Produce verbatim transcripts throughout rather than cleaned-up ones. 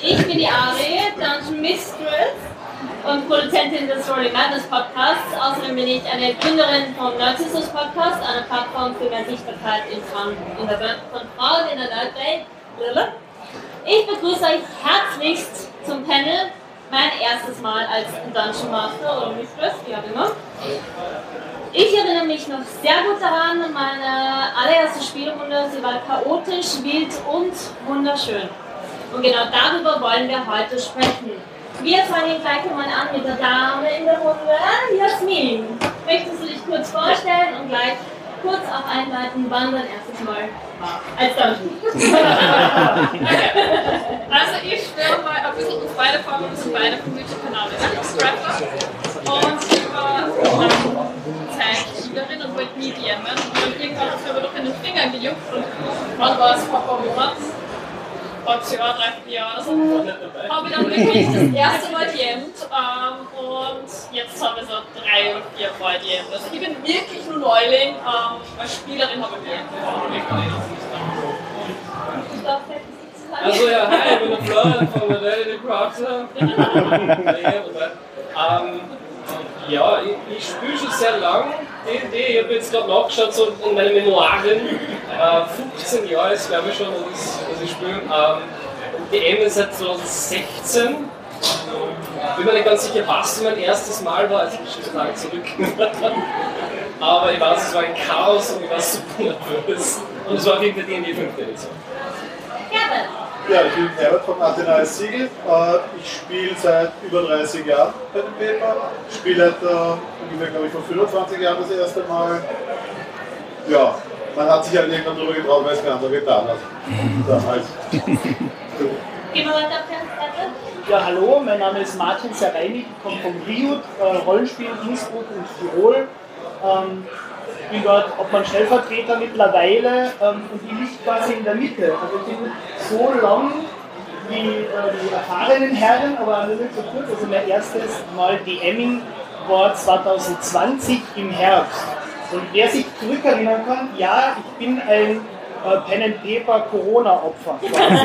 Ich bin die Ari, Dungeon Mistress und Produzentin des Story Madness Podcasts. Außerdem bin ich eine Gründerin vom Narcissus Podcast, einer Plattform für mehr Sichtbarkeit in, in der Welt von Frauen in der Nerdwelt. Ich begrüße euch herzlichst zum Panel, mein erstes Mal als Dungeon Master oder Mistress, wie auch immer. Ich erinnere mich noch sehr gut daran, meine allererste Spielrunde, sie war chaotisch, wild und wunderschön. Und genau darüber wollen wir heute sprechen. Wir fangen gleich mal an mit der Dame in der Runde. Jasmin, möchtest du dich kurz vorstellen und gleich kurz auch einleiten, wann dein erstes Mal war als Dungeon? Also ich stelle mal ein bisschen uns beide vor, wir sind beide vom YouTube-Kanal Scrapper und ich war Zeitspielerin und wollte nie D M'en und irgendwann hat es mir aber doch in den Fingern gejuckt und wann war es vor ein paar Monaten? Halbes Jahr, dreiviertel Jahr oder so. Habe ich dann wirklich das erste Mal D M'd ähm, und jetzt habe ich so drei oder vier Mal D M'd. Also ich bin wirklich nur Neuling, ähm, als Spielerin habe ich mehr. Also ja, hi, ich bin der Florian von Modellity Crafter. ähm, ja, ich, ich spiele schon sehr lang D und D. Ich habe jetzt gerade nachgeschaut, so in meinen Memoiren. Äh, fünfzehn Jahre ist glaube ich schon, dass ich, dass ich spiele. Ähm, D M ist seit zwanzig sechzehn. Ich bin mir nicht ganz sicher, was mein erstes Mal war, also schon so lange zurück. Aber ich weiß, es war ein Chaos und ich war super nervös. Und es war auf jeden Fall die D und D fünfte Edition. Ja, ich bin Herbert von Athena als Siegel. Ich spiele seit über dreißig Jahren bei dem Paper. Ich spiele seit ungefähr, glaube ich, vor fünfundzwanzig Jahren das erste Mal. Ja, man hat sich halt irgendwann darüber getraut, weil es kein anderer getan hat. Damals. Gehen wir weiter auf der Seite. Ja, hallo, mein Name ist Martin Sereini, ich komme vom Riot, äh, Rollenspiel Innsbruck und Tirol. Ähm, ich bin dort Obmann-Stellvertreter mittlerweile ähm, und ich liege quasi in der Mitte. Also ich bin so lang wie äh, die erfahrenen Herren, aber nur nicht so kurz. Also mein erstes Mal DMing war zwanzig zwanzig im Herbst. Und wer sich zurückerinnern kann, ja, ich bin ein äh, Pen and Paper Corona-Opfer.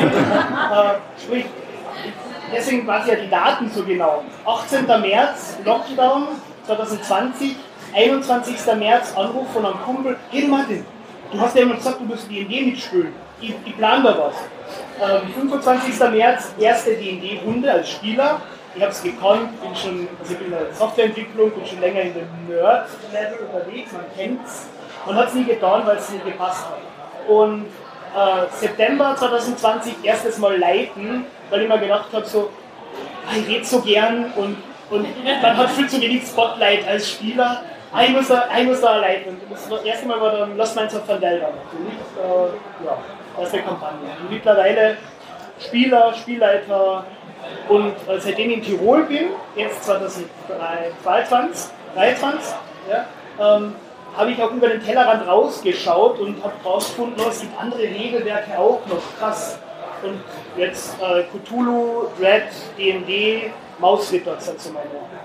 äh, sprich, deswegen weiß ich ja die Daten so genau. achtzehnter März, Lockdown zwanzig zwanzig, einundzwanzigster März, Anruf von einem Kumpel. Hey Martin, du hast ja immer gesagt, du musst D und D mitspielen. Ich, ich plane da was. Ähm, fünfundzwanzigster März, erste D und D-Runde als Spieler. Ich habe es gekonnt, bin schon, also ich bin in der Softwareentwicklung, bin schon länger in dem Nerd-Level unterwegs, man kennt es. Man hat es nie getan, weil es nie gepasst hat. Und äh, September zwanzig zwanzig erstes Mal leiten, weil ich mir gedacht habe, so, ich rede so gern und, und man hat viel zu wenig Spotlight als Spieler. Ah, ich muss da, ich muss da leiten. Und das erste Mal war dann Lost Minds of Vandelver. Äh, ja, erste Kampagne. Und mittlerweile Spieler, Spielleiter und äh, seitdem ich in Tirol bin, jetzt zwanzig zweiundzwanzig, dreiundzwanzig, ja, ähm, habe ich auch über den Tellerrand rausgeschaut und habe rausgefunden, oh, es gibt andere Regelwerke auch noch, krass. Und jetzt äh, Cthulhu, Dread, D und D, Mausritter sind so meine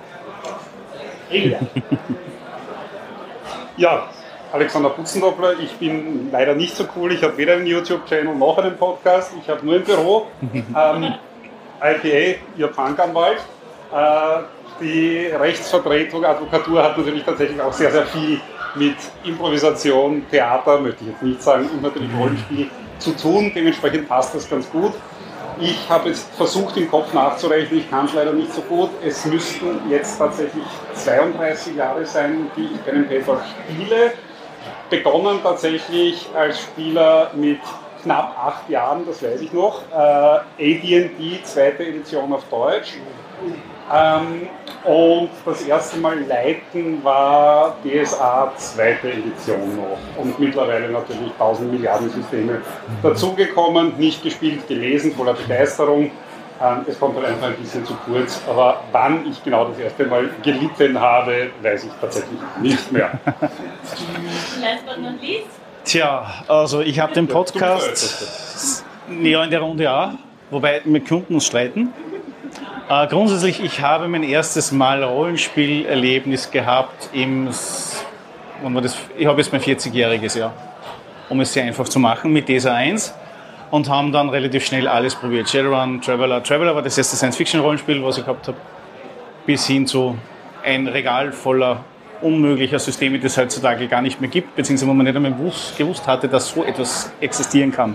Regelwerke. Ja, Alexander Putzendoppler, ich bin leider nicht so cool, ich habe weder einen YouTube-Channel noch einen Podcast, ich habe nur ein Büro, ähm, I P A, Ihr Punkanwalt. Äh, die Rechtsvertretung, Advokatur hat natürlich tatsächlich auch sehr, sehr viel mit Improvisation, Theater, möchte ich jetzt nicht sagen, und natürlich Rollenspiel zu tun, dementsprechend passt das ganz gut. Ich habe jetzt versucht, im Kopf nachzurechnen, ich kann es leider nicht so gut. Es müssten jetzt tatsächlich zweiunddreißig Jahre sein, die ich Pen and Paper spiele. Begonnen tatsächlich als Spieler mit knapp acht Jahren, das weiß ich noch. Äh, A D und D, zweite Edition auf Deutsch. Ähm, und das erste Mal leiten war D S A zweite Edition noch und mittlerweile natürlich tausend Milliarden Systeme dazugekommen, nicht gespielt, gelesen, voller Begeisterung. Ähm, es kommt halt einfach ein bisschen zu kurz, aber wann ich genau das erste Mal gelitten habe, weiß ich tatsächlich nicht mehr. Last but not least. Tja, also ich habe den Podcast ja, in der Runde auch, wobei wir könnten uns streiten. Äh, grundsätzlich, ich habe mein erstes Mal Rollenspielerlebnis gehabt im, wann war das? Ich habe jetzt mein vierzigjähriges Jahr, um es sehr einfach zu machen, mit D S A eins. und haben dann relativ schnell alles probiert. Shadowrun, Traveller. Traveller war das erste Science-Fiction-Rollenspiel, was ich gehabt habe, bis hin zu ein Regal voller unmöglicher Systeme, die es heutzutage gar nicht mehr gibt, beziehungsweise wo man nicht einmal gewusst hatte, dass so etwas existieren kann.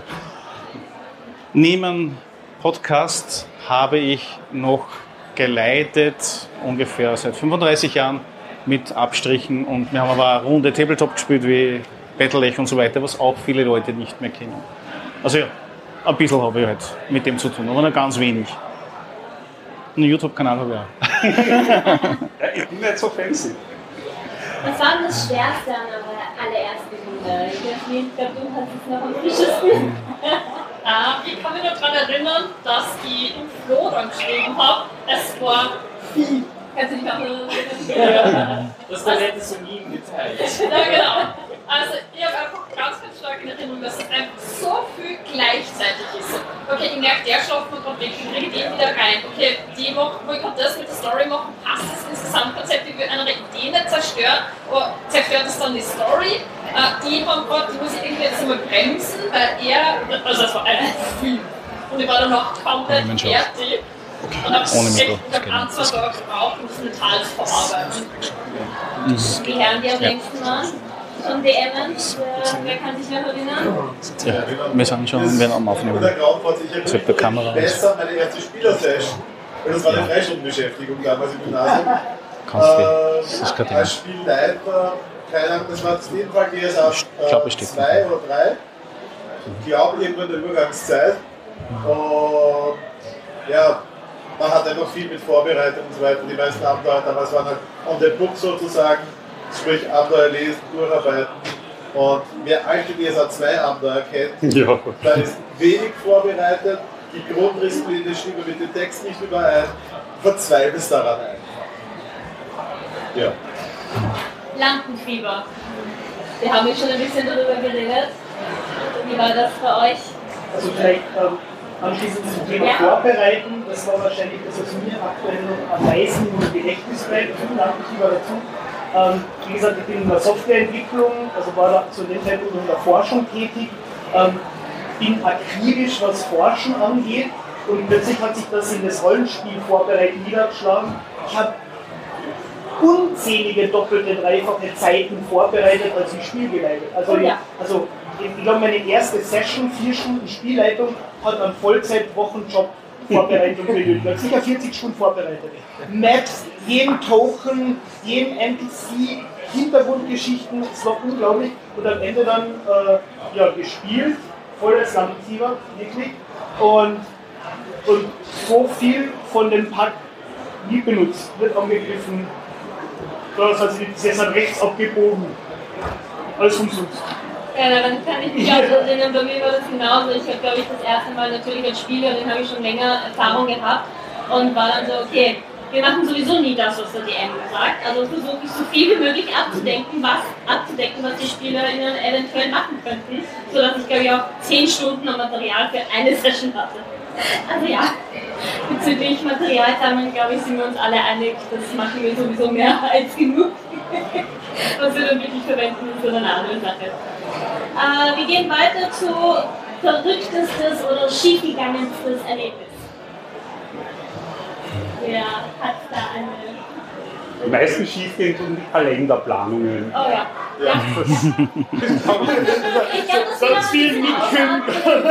Neben Podcast habe ich noch geleitet, ungefähr seit fünfunddreißig Jahren mit Abstrichen, und wir haben aber eine Runde Tabletop gespielt wie Battle.Ech und so weiter, was auch viele Leute nicht mehr kennen. Also ja, ein bisschen habe ich halt mit dem zu tun, aber noch ganz wenig. Einen YouTube-Kanal habe ich auch. Ja, ich bin nicht so fancy. Was war denn das Schwerste an eurer allerersten Runde? Ich glaube, du hast es noch am frischesten. Äh, ich kann mich noch daran erinnern, dass ich im Flo dann geschrieben habe, es war viel. Kannst du dich auch noch erinnern? Das ist der nette Sonin geteilt. Ja, genau. Also, ich habe einfach ganz, ganz stark in Erinnerung, dass es einfach so viel gleichzeitig ist. Okay, ich merke, der schafft man gerade weg, ich kriege den wieder rein. Okay, die machen, wo ich gerade das mit der Story machen, passt das ins Gesamtkonzept, ich will eine Idee nicht zerstören, aber zerstört es dann die Story. Äh, die haben gerade, die muss ich irgendwie jetzt einmal bremsen, weil er, also das war einfach viel. Und ich war danach komplett fertig. Und habe echt ein, zwei Tage gebraucht, um das mental zu verarbeiten. Die Herren, die am längsten waren, schon D M, wer kann sich noch erinnern? Ja, wir sind schon, werden am Aufnehmen. Ich habe der Kamera besser meine erste Spielersession, weil das war eine Freistundenbeschäftigung damals im Gymnasium. Äh, als Spielleiter, keine Ahnung, das war auf jeden Fall G S A äh, zwei oder drei. Ich glaube, irgendwann in der Übergangszeit. Und ja, man hat einfach viel mit Vorbereitung und so weiter. Die meisten Abenteuer damals waren halt on the book sozusagen, sprich Abenteuer lesen, durcharbeiten. Und wer alte G S A zwei Abenteuer kennt, ja. da ist wenig vorbereitet, die Grundrisslinie stimmen mit dem Text nicht überein, verzweifelst daran ein. Ja. Lampenfieber. Wir haben ja schon ein bisschen darüber geredet. Wie war das für euch? Also vielleicht ähm, anschließend zum Thema ja. Vorbereiten, das war wahrscheinlich das, was mir aktuell noch am meisten im Gedächtnis bleibt, und Lampenfieber dazu. Ähm, wie gesagt, ich bin in der Softwareentwicklung, also war da zu dem Zeitpunkt in der Forschung tätig, ähm, bin akribisch, was Forschen angeht, und plötzlich hat sich das in das Rollenspiel vorbereiten niedergeschlagen. Ich habe unzählige doppelte, dreifache Zeiten vorbereitet, als ich Spiel geleitet. Also, oh ja. also ich glaube, meine erste Session, vier Stunden Spielleitung, hat einen Vollzeit-Wochenjob Vorbereitung gegeben. Ich habe sicher vierzig Stunden vorbereitet. Maps, jeden Token, jeden N P C, Hintergrundgeschichten, es war unglaublich. Und am Ende dann äh, ja, gespielt, voll als Lampenfieber, wirklich. Und, und so viel von dem Pack nie benutzt, wird angegriffen. Das heißt, sie ist halt rechts abgebogen. Alles umsonst. Ja, dann kann ich mich auch erinnern, bei mir war das genauso. Ich habe, glaube ich, das erste Mal natürlich als Spielerin, habe ich schon länger Erfahrung gehabt und war dann so, okay, wir machen sowieso nie das, was der D M sagt. Also versuche ich so viel wie möglich abzudenken, was abzudecken, was die SpielerInnen eventuell machen könnten, sodass ich, glaube ich, auch zehn Stunden an Material für eine Session hatte. Also ja, bezüglich Materialsammeln, glaube ich, sind wir uns alle einig, das machen wir sowieso mehr als genug. Was wir dann wirklich verwenden, ist so eine andere Sache. Äh, wir gehen weiter zu verrücktestes oder schiefgegangenstes Erlebnis. Wer hat da eine? Die meisten schiefgehen tun die Kalenderplanungen. Oh ja. Ja. Ich glaube, das ganz viel mitkommen.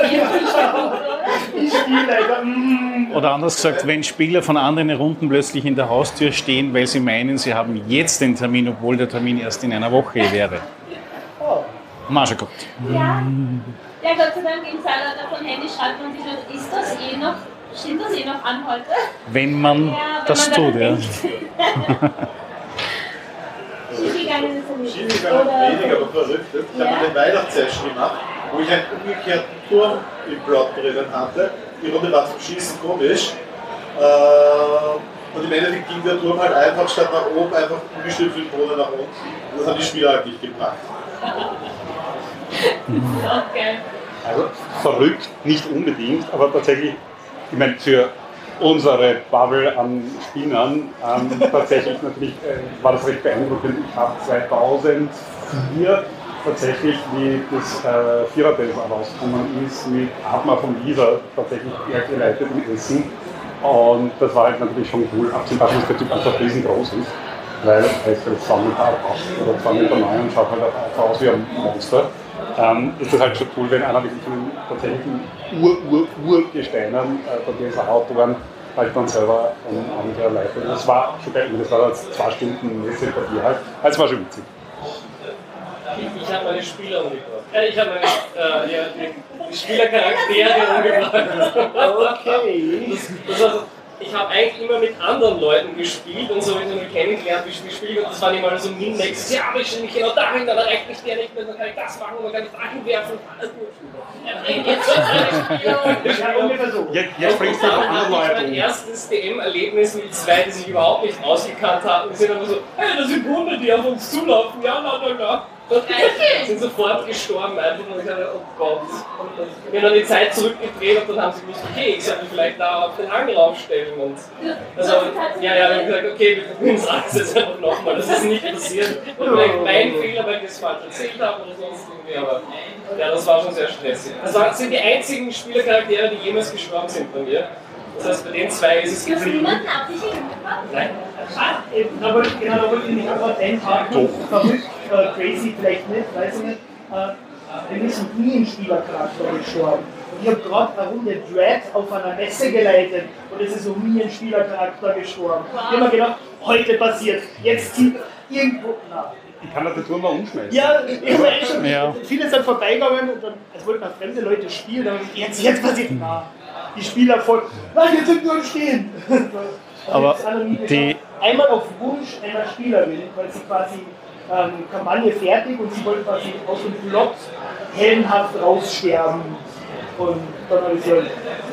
Oder anders gesagt, wenn Spieler von anderen Runden plötzlich in der Haustür stehen, weil sie meinen, sie haben jetzt den Termin, obwohl der Termin erst in einer Woche wäre. Oh. Haben wir auch schon gehabt. Ja. Ja, Gott sei Dank im Zeitalter von Handy schreibt man sich noch, ist das eh noch, steht das eh noch an heute? Wenn man ja, wenn das man tut, ja. Schiefgegangen ist es nicht. Schiefgegangen weniger, aber verrückt. Ich ja. habe eine Weihnachtssession gemacht, wo ich einen umgekehrten Turm im Plot drinnen hatte. Die Runde war zum Schießen komisch. Und im Endeffekt ging der Turm halt einfach statt nach oben, einfach umgestimmt für den Boden nach unten. Und das haben die Spieler halt nicht gepackt. Das ist auch geil. Also verrückt nicht unbedingt, aber tatsächlich, ich meine, für unsere Bubble an Spielern ähm, tatsächlich natürlich äh, war das recht beeindruckend. Ich habe zweitausendvier tatsächlich, wie das äh, Vierer-Delta rausgekommen ist, mit Atma von Lisa tatsächlich eher geleitet im Essen. Und das war halt natürlich schon cool, abgesehen davon, dass der Typ einfach riesengroß ist. Weil er ist halt zwei Meter acht oder zwei Meter neun und schaut halt auch aus wie ein Monster. Ähm, ist das halt schon cool, wenn einer wirklich von den tatsächlichen Ur-Ur-Urgesteinern äh, von D S A-Autoren halt dann selber ein Abenteuer leitet. Das war schon geil, das war jetzt zwei Stunden Messepartie halt. Das war schon witzig. Ich, ich habe meine Spieler umgebracht. Äh, ich habe meine äh, ja, die, die Spielercharaktere umgebracht. Okay. Das, das war so, ich habe eigentlich immer mit anderen Leuten gespielt und so wie ich kennengelernt, wie ich spiele. Und das waren immer so Min-Max. Ja, aber ich stelle mich genau dahin, dann reicht mich der nicht mehr, dann kann ich das machen, dann kann ich dahin werfen. Jetzt, jetzt bringst du noch andere Leute um. Mein erstes D M-Erlebnis mit zwei, die sich überhaupt nicht ausgekannt hatten. Die sind immer so, hey, das sind Hunde, die auf uns zulaufen. Ja, na, na, na. Die sind sofort gestorben einfach und ich dachte, oh Gott. Und dann, wir haben dann die Zeit zurückgedreht und dann haben sie gewusst, okay, ich sollte mich vielleicht da auf den Hang raufstellen. Und also, ja, ja, wir haben gesagt, okay, wir probieren es alles jetzt einfach nochmal, das ist nicht passiert. Und vielleicht mein Fehler, weil ich es falsch erzählt habe oder sonst irgendwie, aber ja, das war schon sehr stressig. Das waren, sind die einzigen Spielercharaktere, die jemals gestorben sind bei mir. Das heißt, bei den zwei ist es geblieben. Nein. Da wollte ich, genau, da wollte ich nicht einfach den Haken verrückt, äh, crazy vielleicht nicht, weiß ich nicht. Äh, wir sind nie im Spielercharakter gestorben. Und ich habe gerade eine Runde Dread auf einer Messe geleitet und es ist um nie ein Spielercharakter gestorben. Ich habe mir gedacht, heute passiert, jetzt zieht irgendwo. Na. Ich kann das jetzt nur mal umschmeißen. Ja, ich habe eh schon. Ja. Viele sind vorbeigegangen und dann, es wollten auch fremde Leute spielen, aber jetzt, jetzt passiert. Na, die Spieler voll. Nein, jetzt sind wir stehen. Also Aber die, einmal auf Wunsch einer Spielerin, weil sie quasi ähm, Kampagne fertig und sie wollte quasi aus dem Plot heldenhaft raussterben. Und dann habe ich sie halt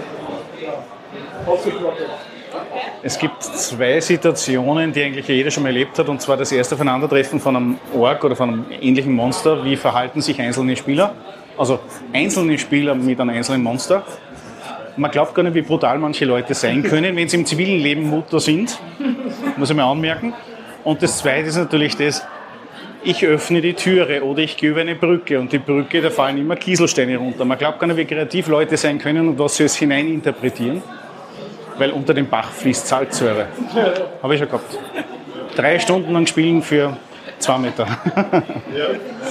ja, ausgeplottet. es gibt zwei Situationen, die eigentlich jeder schon mal erlebt hat, und zwar das erste Aufeinandertreffen von einem Ork oder von einem ähnlichen Monster. Wie verhalten sich einzelne Spieler? Also einzelne Spieler mit einem einzelnen Monster. Man glaubt gar nicht, wie brutal manche Leute sein können, wenn sie im zivilen Leben Mutter sind. Muss ich mal anmerken. Und das Zweite ist natürlich das, ich öffne die Türe oder ich gehe über eine Brücke und die Brücke, da fallen immer Kieselsteine runter. Man glaubt gar nicht, wie kreativ Leute sein können und was sie es hineininterpretieren. Weil unter dem Bach fließt Salzsäure. Habe ich schon gehabt. Drei Stunden lang spielen für zwei Meter. Ja.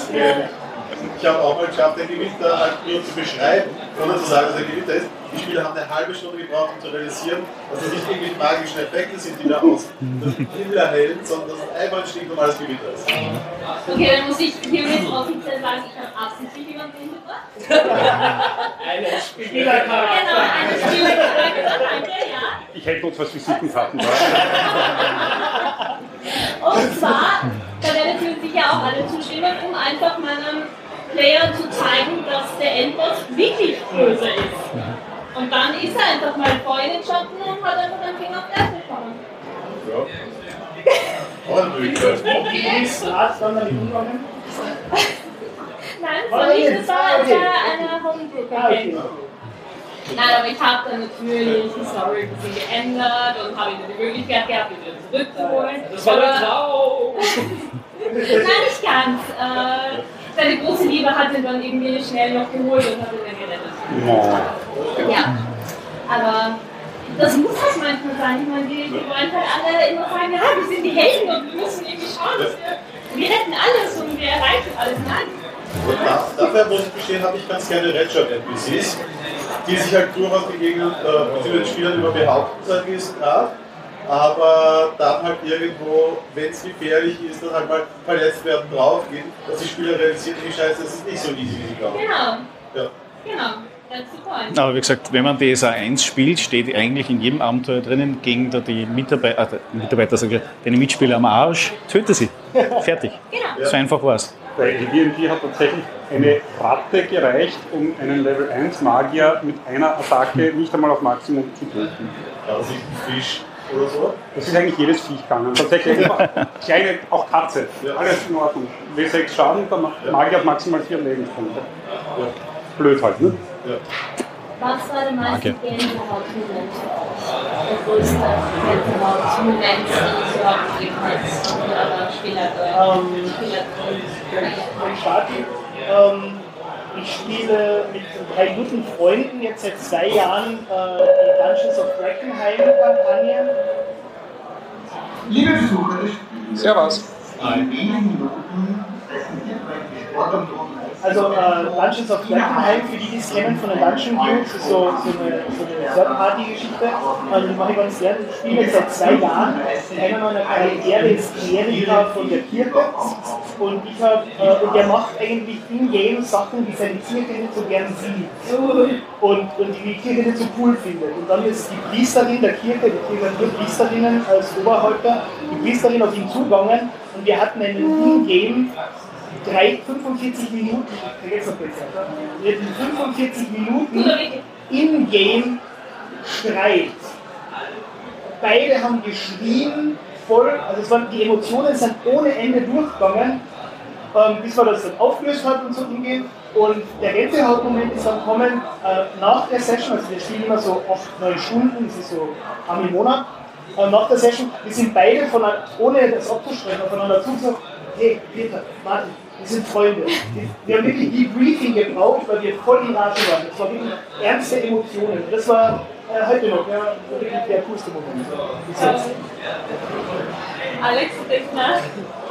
Ich habe auch mal geschafft, den Gewitter halt nur zu beschreiben, ohne zu sagen, dass er Gewitter ist. Die Spieler haben eine halbe Stunde gebraucht, um zu realisieren, dass es nicht irgendwie magische Effekte sind, die da aus dem Himmel erhellen, sondern dass es einfach ein stinknormales Gewitter ist. Okay, dann muss ich hiermit offiziell sagen, ich habe absichtlich jemanden umgebracht. Eine Spielercharakter. Genau, eine Spielercharakter, danke, ja. Ich hätte uns was Visitenkarten. Und zwar, da werdet ihr sicher auch alle zustimmen, um einfach meinem Player zu zeigen, dass der Endboss wirklich böse ist. Und dann ist er einfach mal vor in den Schatten und hat einfach einen Finger auf den Erd bekommen. Ja. Auch eine Möglichkeit. Wie ist Graz dann damit umgegangen? Nein, das war nicht, das war das war eine Homebrew-Kampagne. Nein, aber ich habe dann natürlich die Story ein bisschen geändert und habe wieder die Möglichkeit gehabt, ihn wieder zurückzuholen. Das war der Traum! Nein, nicht ganz. Äh, seine große Liebe hat ihn dann irgendwie schnell noch geholt und hat ihn dann gerettet. Ja. Ja, aber das muss halt manchmal sein. Ich meine, die, die wollen halt alle immer sagen, ja, wir sind die Helden und wir müssen irgendwie schauen, dass wir, wir retten alles und wir erreichen alles. Nein. Und da, dafür muss ich gestehen, habe ich ganz gerne Red-Shirt-N P Cs, die sich halt durchaus begegnen, äh, den Spielern immer behaupten zu einem gewissen Grad, aber dann halt irgendwo, wenn es gefährlich ist, dann halt mal verletzt werden draufgehen, dass die Spieler realisieren, die Scheiße, das ist nicht so easy, wie sie glauben. Genau. Ja. Genau. That's the point. Aber wie gesagt, wenn man D S A eins spielt, steht eigentlich in jedem Abenteuer drinnen, gegen da die Mitarbeiter, äh, Mitarbeiter sag ich, deine Mitspieler am Arsch, töte sie. Fertig. Genau. So einfach war's. Bei D und D hat tatsächlich eine Ratte gereicht, um einen Level eins Magier mit einer Attacke nicht einmal auf Maximum zu töten. Ja, das ist ein Fisch oder so. Das ist eigentlich jedes Viech gegangen. Tatsächlich einfach kleine, auch Katze. Ja. Alles in Ordnung. W sechs Schaden, der Magier hat maximal vier Lebenspunkte. Ja. Blöd halt, ne? Ja. Was war der meiste Gänsehaut-Moment für euch? Der größte Gänsehaut-Moment, den es überhaupt gegeben hat in eurer Spieler- Spielergruppe? Ähm, ich spiele mit drei guten Freunden jetzt seit zwei Jahren äh, die Dungeons of Dreckenheim-Kampagne. Liebe Besucher des Spiels, Servus. in wenigen Minuten präsentiert euch die Sportart. Also äh, Dungeons of Dreckenheim, für die, die es kennen von den Dungeon Guilds, ist so, so eine, so eine Third-Party-Geschichte. Also die mache ich ganz gerne. Ich spiele jetzt seit zwei Jahren. Einer meiner Charaktere ist Kleriker von der Kirche. Und, ich hab, äh, und der macht eigentlich in-game Sachen, die seine Kirche nicht so gern sieht. Und, und die die Kirche nicht so cool findet. Und dann ist die Priesterin der Kirche, die Kirche hat nur Priesterinnen als Oberhäupter, die Priesterin auf ihn zugegangen und wir hatten einen in-game fünfundvierzig Minuten, jetzt noch besser, wir hatten fünfundvierzig Minuten in-game Streit. Beide haben geschrien, voll, also es waren, die Emotionen sind ohne Ende durchgegangen, ähm, bis man das dann aufgelöst hat und so hingehen. Und der Gänsehautmoment ist dann kommen äh, nach der Session, also wir spielen immer so acht, neun Stunden, das ist so am Monat. Äh, nach der Session, wir sind beide, von, ohne das abzusprechen, aufeinander zugesagt, hey Peter, Martin, wir sind Freunde. Wir haben wirklich Debriefing gebraucht, weil wir voll in Rage waren. Das war wirklich ernste Emotionen. Das war äh, heute noch ja, wirklich der coolste Moment. Alex, du denkst nach?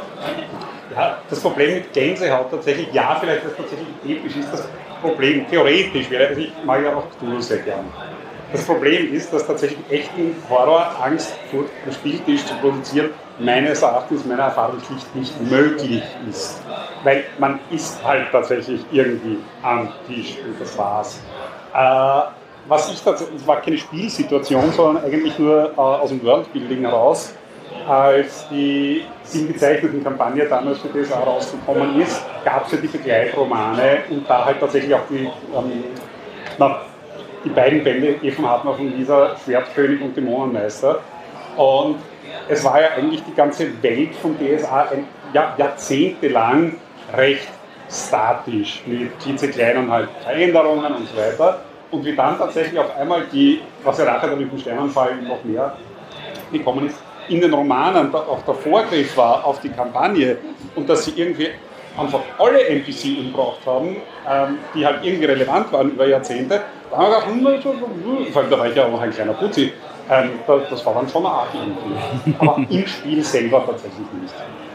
Ja, das Problem mit Gänsehaut tatsächlich, ja, vielleicht das tatsächlich episch ist das Problem, theoretisch wäre, also ich mag ja auch Cthulhu sehr gern. Das Problem ist, dass tatsächlich echten Horror, Angst vor dem Spieltisch zu produzieren, meines Erachtens, meiner Erfahrung nicht, nicht möglich ist. Weil man ist halt tatsächlich irgendwie am Tisch und das war's. Äh, was ich tatsächlich, es war keine Spielsituation, sondern eigentlich nur äh, aus dem Worldbuilding heraus, als die sieben gezeichneten Kampagne damals für D S A rausgekommen ist, gab es ja die Begleitromane und da halt tatsächlich auch die, ähm, na, die beiden Bände Evan Hartmann von Lisa, Schwertkönig und Dämonenmeister. Und es war ja eigentlich die ganze Welt von D S A ein, ja, jahrzehntelang recht statisch, mit klitzekleinen halt Veränderungen und so weiter. Und wie dann tatsächlich auf einmal die, was ja nachher dann mit dem Sternenfall noch mehr gekommen ist, in den Romanen auch der Vorgriff war auf die Kampagne und dass sie irgendwie einfach alle N P C umgebracht haben, ähm, die halt irgendwie relevant waren über Jahrzehnte, da haben wir gedacht, hm, vor allem da war ich ja auch noch ein kleiner Putzi, ähm, das war dann schon eine Art irgendwie. Aber im Spiel selber tatsächlich nicht.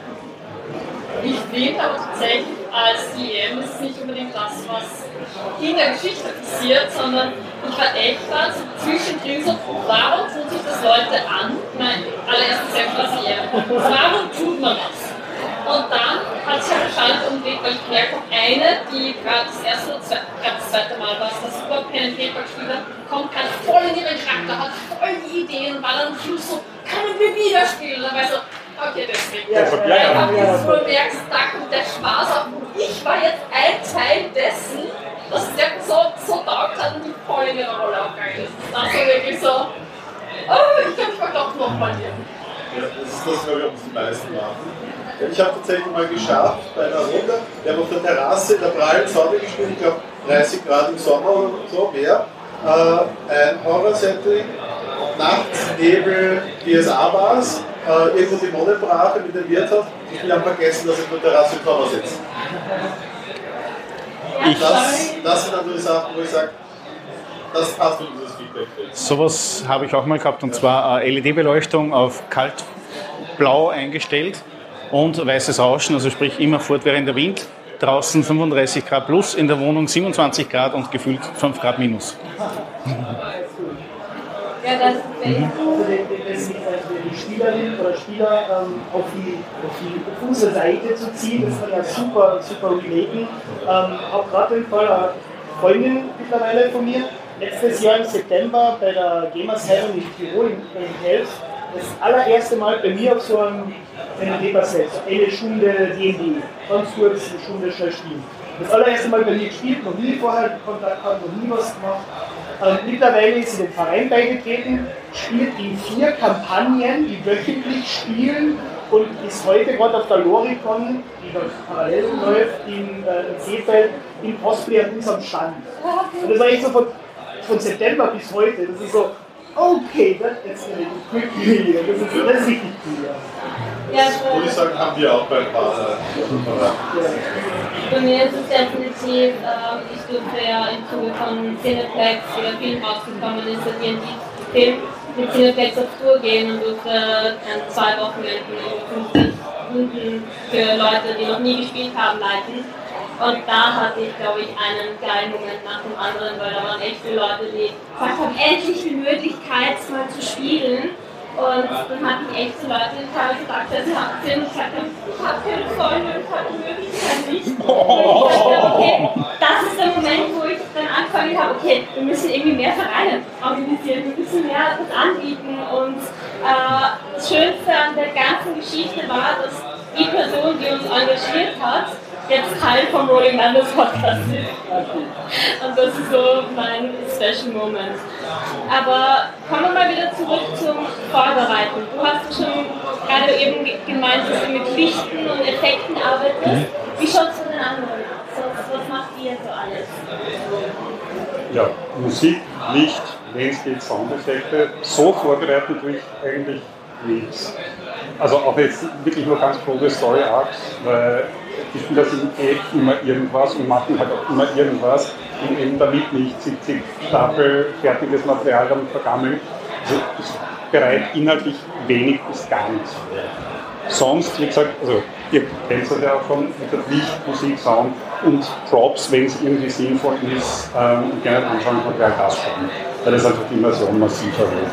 Ich finde aber tatsächlich als D M ist es nicht unbedingt das, was in der Geschichte passiert, sondern ich war echt da so zwischendrin so, warum tun sich das Leute an? Mein allererstes Selbst D M. Warum tut man das? Und dann hat sich halt wahrscheinlich umgedreht, weil ich gemerkt habe, eine, die gerade das erste oder gerade das zweite Mal war, das überhaupt keinen Paper gespielt hat, kommt gerade voll in ihren Charakter, hat voll die Ideen und war dann am Schluss so, können wir wieder spielen? Und dann war ich so, okay, deswegen. Ja, ja, ja, ja, ja, ja. Du merkst, da kommt der Spaß auf. Und ich war jetzt ein Teil dessen, dass der so, so taugt hat und die voll in ihrer Rolle aufgegangen ist. Das war wirklich so, oh, ich glaube, ich war doch nochmal hier. Ja, das ist das, glaube ich, was die meisten machen. Ich habe tatsächlich mal geschafft, bei einer Runde, wir haben auf der Terrasse in der prallen Sonne gespielt, ich glaube dreißig Grad im Sommer oder so, mehr, äh, ein Horror-Setting, nachts, Nebel, D S A-Bars, äh, irgendwo die Monnebrache mit dem Wirtshaus, ich bin am vergessen, dass ich auf der Terrasse im Sommer sitze. Das, das sind dann die Sachen, wo ich sage, das passt in dieses Feedback. Sowas habe ich auch mal gehabt, und zwar L E D-Beleuchtung auf kaltblau eingestellt und weißes Rauschen, also sprich immer fortwährender Wind. Draußen fünfunddreißig Grad plus, in der Wohnung siebenundzwanzig Grad und gefühlt fünf Grad minus. Ja, das ist also die Spielerin oder Spieler ähm, auf, die, auf, die, auf unsere Seite zu ziehen, das kann ja super, super relaten. Ähm, auch gerade im Fall einer Freundin mittlerweile von mir, letztes Jahr im September bei der Gamersheim in Tirol in Helf, das allererste Mal bei mir auf so einem Paper-Set, eine Stunde D und D, ganz kurz eine Stunde schnell spielen. Das allererste Mal bei mir gespielt, noch nie vorher Kontakt gehabt, noch nie was gemacht. Ähm, mittlerweile ist sie dem Verein beigetreten, spielt in vier Kampagnen, die wöchentlich spielen und ist heute gerade auf der Loricon, die dort parallel läuft, in, äh, in Seefeld, im Cosplay an unserem Stand. Und das war echt so von, von September bis heute. Das ist so, okay, das ist quickly. Das ist, das ist richtig cool. Ja. Ja, das würde ich sagen, haben wir auch bei ein paar. Bei mir ist es definitiv, ähm, ich durfte ja im Zuge von Cineplex, wo der Film rausgekommen ist, der D und D-Film, mit Cineplex auf Tour gehen und durfte an zwei Wochenenden über fünfzig Stunden für Leute, die noch nie gespielt haben, leiten. Und da hatte ich, glaube ich, einen geilen Moment nach dem anderen, weil da waren echt viele Leute, die gesagt haben, endlich die Möglichkeit, mal zu spielen. Und dann hatten echt so Leute, die teilweise gesagt haben, sie haben gesagt, ich habe keine Freunde, ich habe die Möglichkeit nicht. Und ich dachte, okay, das ist der Moment, wo ich dann angefangen habe, okay, wir müssen irgendwie mehr Vereine organisieren, wir müssen mehr das anbieten. Und äh, das Schönste an der ganzen Geschichte war, dass die Person, die uns engagiert hat, jetzt Teil vom Rolling Madness Podcast ist. Und das ist so mein Special Moment. Aber kommen wir mal wieder zurück zum Vorbereiten. Du hast schon gerade eben gemeint, dass du mit Lichten und Effekten arbeitest. Wie schaut es von den anderen aus? Was macht ihr so alles? Ja, Musik, Licht, wenn es geht, Soundeffekte. So vorbereiten tue ich eigentlich nichts. Also auch jetzt wirklich nur ganz grobe Story-Arcs, weil die Spieler sind eh immer irgendwas und machen halt auch immer irgendwas und eben damit nicht siebzig Stapel fertiges Material dann vergammeln. Also ich bereite inhaltlich wenig bis gar nichts vor. Sonst, wie gesagt, also ihr kennt es ja auch schon, mit Licht, Musik, Sound und Props, wenn es irgendwie sinnvoll ist, ähm, gerne Anschauungsmaterial darstellen, weil das einfach die Immersion massiv erhöht.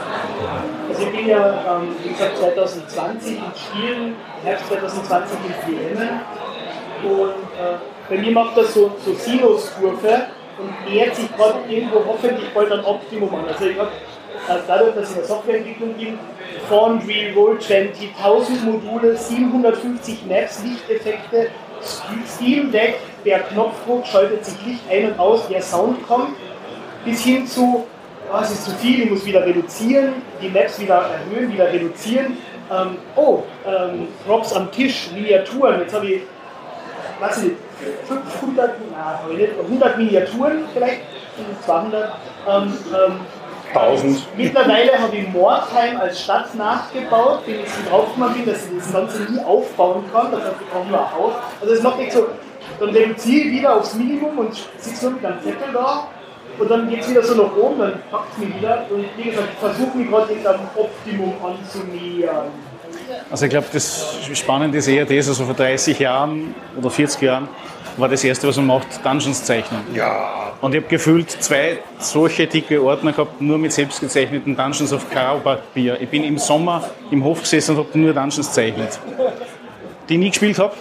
Also ich bin ja, ähm, wie gesagt, zwanzig zwanzig in Spielen, Herbst zwanzig zwanzig in P M und äh, bei mir macht das so, so Sinuskurve und nähert sich gerade irgendwo hoffentlich bald ein Optimum an. Also ich habe äh, dadurch, dass ich in der Softwareentwicklung bin, Foundry, Roll zwanzig, tausend Module, siebenhundertfünfzig Maps, Lichteffekte, Steam Deck, per Knopfdruck schaltet sich Licht ein und aus, der Sound kommt, bis hin zu oh, es ist zu viel, ich muss wieder reduzieren, die Maps wieder erhöhen, wieder reduzieren. Ähm, oh, ähm, Props am Tisch, Miniaturen, jetzt habe ich, was nicht, fünfhundert, na, hundert Miniaturen vielleicht, zweihundert. Ähm, ähm, tausend. Mittlerweile habe ich Mordheim als Stadt nachgebaut, wenn ich so draufgekommen bin, dass ich das Ganze nie aufbauen kann, das heißt, ich brauche nur ein Haus. Also es macht nicht so, dann reduziere ich wieder aufs Minimum und sitze nur mit einem Zettel da. Und dann geht es wieder so nach oben, dann packt es mich wieder. Und wie gesagt, ich versuche mich gerade jetzt am Optimum anzunähern. Also ich glaube, das Spannende ist eher das, also vor dreißig Jahren oder vierzig Jahren war das Erste, was man macht, Dungeons zeichnen. Ja. Und ich habe gefühlt zwei solche dicke Ordner gehabt, nur mit selbstgezeichneten Dungeons auf Graupapier. Ich bin im Sommer im Hof gesessen und habe nur Dungeons gezeichnet, die ich nie gespielt habe.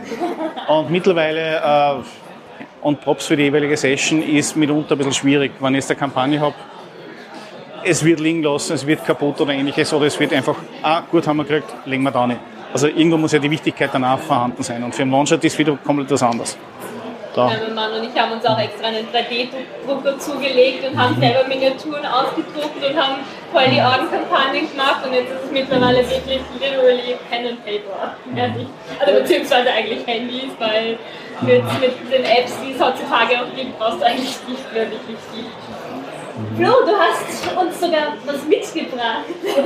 Und mittlerweile... Äh, Und Props für die jeweilige Session ist mitunter ein bisschen schwierig. Wenn ich jetzt eine Kampagne habe, es wird liegen lassen, es wird kaputt oder ähnliches, oder es wird einfach, ah, gut, haben wir gekriegt, legen wir da nicht. Also irgendwo muss ja die Wichtigkeit danach vorhanden sein. Und für einen One-Shot ist wieder komplett was anderes. Da. Ja, mein Mann und ich haben uns auch extra einen drei D-Drucker zugelegt und haben selber Miniaturen ausgedruckt und haben voll die Augenkampagnen gemacht und jetzt ist es mittlerweile wirklich literally Pen and Paper. Also beziehungsweise eigentlich Handys, weil mit, mit den Apps, die es heutzutage auch gibt, brauchst du eigentlich nicht wirklich viel. Flo, du hast uns sogar was mitgebracht.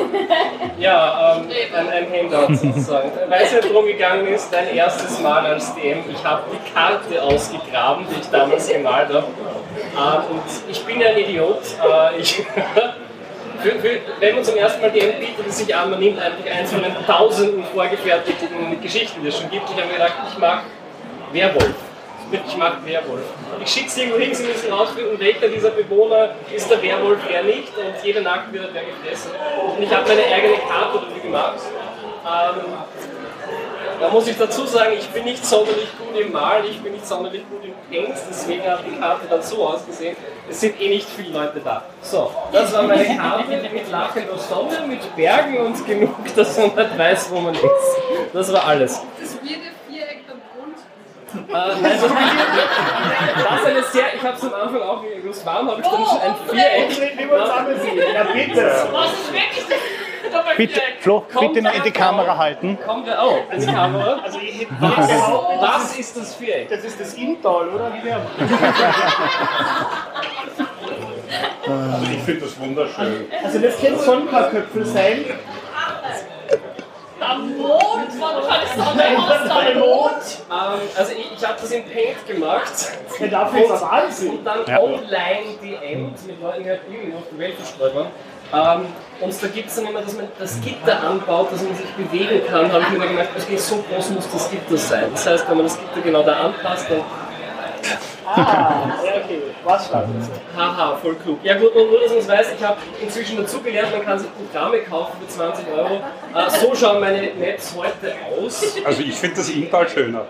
Ja, ähm, ein, ein Handout sozusagen. Weil es ja darum gegangen ist, dein erstes Mal als D M, ich habe die Karte ausgegraben, die ich damals gemalt habe. Ähm, und ich bin ja ein Idiot. Äh, ich für, für, wenn man zum ersten Mal D M bietet es sich an, man nimmt einfach eins von den tausenden vorgefertigten Geschichten, die es schon gibt. Ich habe mir gedacht, ich mag Werwolf. Ich mag Werwolf. Ich schicke es irgendwo hin, sie müssen rausfinden, welcher dieser Bewohner ist der Werwolf, wer nicht, und jede Nacht wird der gefressen. Und ich habe meine eigene Karte dafür gemacht. Ähm, da muss ich dazu sagen, ich bin nicht sonderlich gut im Malen, ich bin nicht sonderlich gut im Paint, deswegen hat die Karte dann so ausgesehen. Es sind eh nicht viele Leute da. So, das war meine Karte mit lachender Sonne, mit Bergen und genug, dass man nicht weiß, wo man ist. Das war alles. Das wird Viereck am Grund. Äh, nein, das, das ist eine sehr, ich habe es am Anfang auch gewusst, warum habe ich dann schon ein Viereck? Wie wir uns ansehen. Ja, bitte. Was ist wirklich das? Bitte, Flo, bitte noch in die Kamera halten. Kommt er auch in die Kamera? Also ich hätte behauptet, Was ist das Viereck? das ist das Inntal, oder? Wie wir Also ich finde das wunderschön. Also das können Sonnenköpfe sein. Der Mond, wann kann ich sagen, der Mond? Ähm, also ich, ich habe das in Paint gemacht. Ja, dafür ist das Wahnsinn. Und dann Ja. online die End mit Leuten, die halt irgendwie auf der Welt verstreut waren. Ähm, und da gibt es dann immer, dass man das Gitter anbaut, dass man sich bewegen kann. Habe ich mir dann gedacht, okay, so groß muss das Gitter sein. Das heißt, wenn man das Gitter genau da anpasst, dann Ah, ja, okay. Was war das? haha, voll klug. Ja gut, und nur, dass man es weiß, ich habe inzwischen dazugelernt, man kann sich Programme kaufen für zwanzig Euro. Äh, so schauen meine Maps heute aus. Also ich finde das Inntal schöner.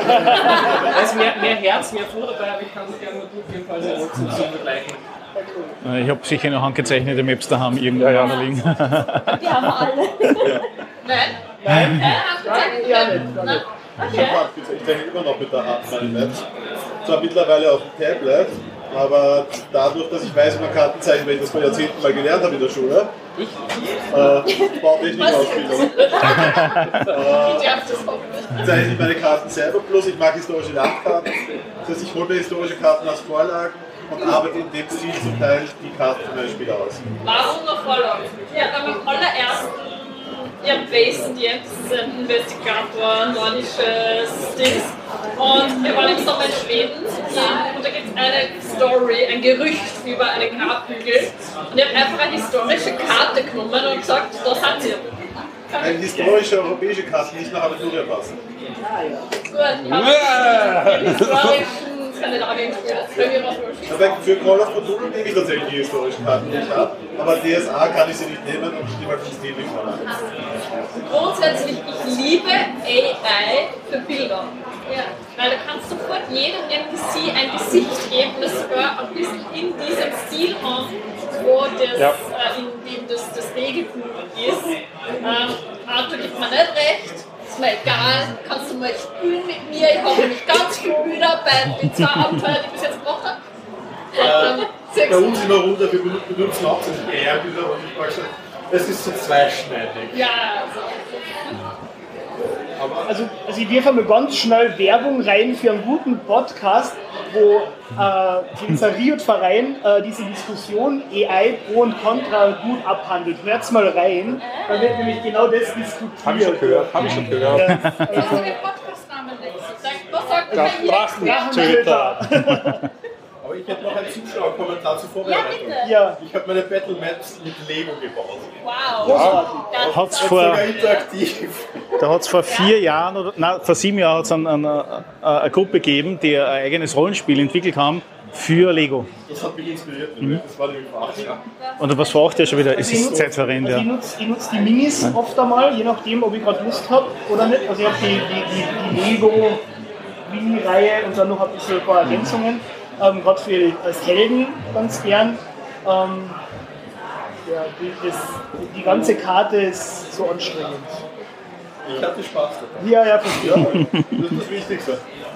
Da ist mehr, mehr Herz, mehr Fuhr dabei, aber ich kann es gerne mal durchgehen, falls ihr wollt, zum zum Vergleichen. Ich habe sicher noch handgezeichnete Maps daheim irgendwo Ja, ja. da liegen. Die haben wir alle. Nein? Nein, Nein, hast du gesagt? ja nicht. Gar nicht. Okay. Ich denke immer noch mit der Hand mein Netz. Zwar mittlerweile auf dem Tablet, aber dadurch, dass ich weiß, man Kartenzeichen, weil ich das vor Jahrzehnten mal gelernt habe in der Schule, Ich? äh, Bautechnik-Ausbildung, Ich darf das hoffentlich. zeichne ich meine Karten selber, plus ich mag historische Landkarten. Das heißt, ich hole mir historische Karten als Vorlagen und arbeite in dem Stil zum Teil die Karten für meine Spieler aus. Warum noch Vorlagen? Ja, dann beim allerersten, ihr habt Basen, die ist ein Investigator, nordisches Ding. Und wir waren im Sommer in Schweden und da gibt es eine Story, ein Gerücht über einen Grabhügel. Und ich habe einfach eine historische Karte genommen und gesagt, das hat sie. Eine historische europäische Karte, nicht nach Aventuria passen. Gut, ich habe die historischen Skandinavien gespielt. Das können wir noch durchspielen. Aber für Call of Cthulhu nehme ich tatsächlich die historischen Karten nicht ab, aber D S A kann ich sie nicht nehmen und ich nehme halt Stil nicht vorne. Grundsätzlich, ich liebe A I für Bilder. Ja. Weil da kannst du sofort jedem N P C ein Gesicht geben, das sogar ein bisschen in diesem Stil haben, wo das, Ja. äh, in dem das, das Regelbuch ist. Ähm, Arthur gibt mir nicht recht, ist mir egal, kannst du mal spielen mit mir, ich habe nämlich ganz viel Bilder bei den zwei Abenteuern, die ich bis jetzt gemacht habe. Ähm, Bei sechs- uns in der Runde, wir benutzen hauptsächlich A R-Bilder und ich mag schon, es ist so zweischneidig. Ja, also. Also, also ich wirf einmal ganz schnell Werbung rein für einen guten Podcast, wo äh, dieser Riot-Verein äh, diese Diskussion A I Pro und Contra gut abhandelt. Hört's mal rein, da wird nämlich genau das diskutiert. Habe ich schon gehört, habe ich schon gehört. Ja, Was also, ist der Podcast-Name nicht? Sag, was sagt Das ihr? Drachentöter. Aber ich hätte noch einen Zuschauerkommentar zur Ja, Vorbereitung. bitte. ja, Ich habe meine Battle Maps mit Lego gebaut. Wow. großartig. Hat's Das- vor, Sogar interaktiv. da hat es vor vier Jahren, oder nein, vor sieben Jahren hat's eine, eine, eine Gruppe gegeben, die ein eigenes Rollenspiel entwickelt haben für Lego. Das hat mich inspiriert. Das war nämlich vor acht Jahren. Und was braucht ihr schon wieder? Es Also ich ist nutz- zeitverrennt, also ich ja. nutze ich nutz die Minis oft einmal, je nachdem, ob ich gerade Lust habe oder nicht. Also ich habe die, die, die, die Lego Mini-Reihe und dann noch ein bisschen ein paar Ergänzungen. Ähm, gerade für als Helden ganz gern. Ähm, ja, die, das, die ganze Karte ist so anstrengend. Ich hatte Spaß dabei. Ja, ja, verstehe. Das ist das Wichtigste.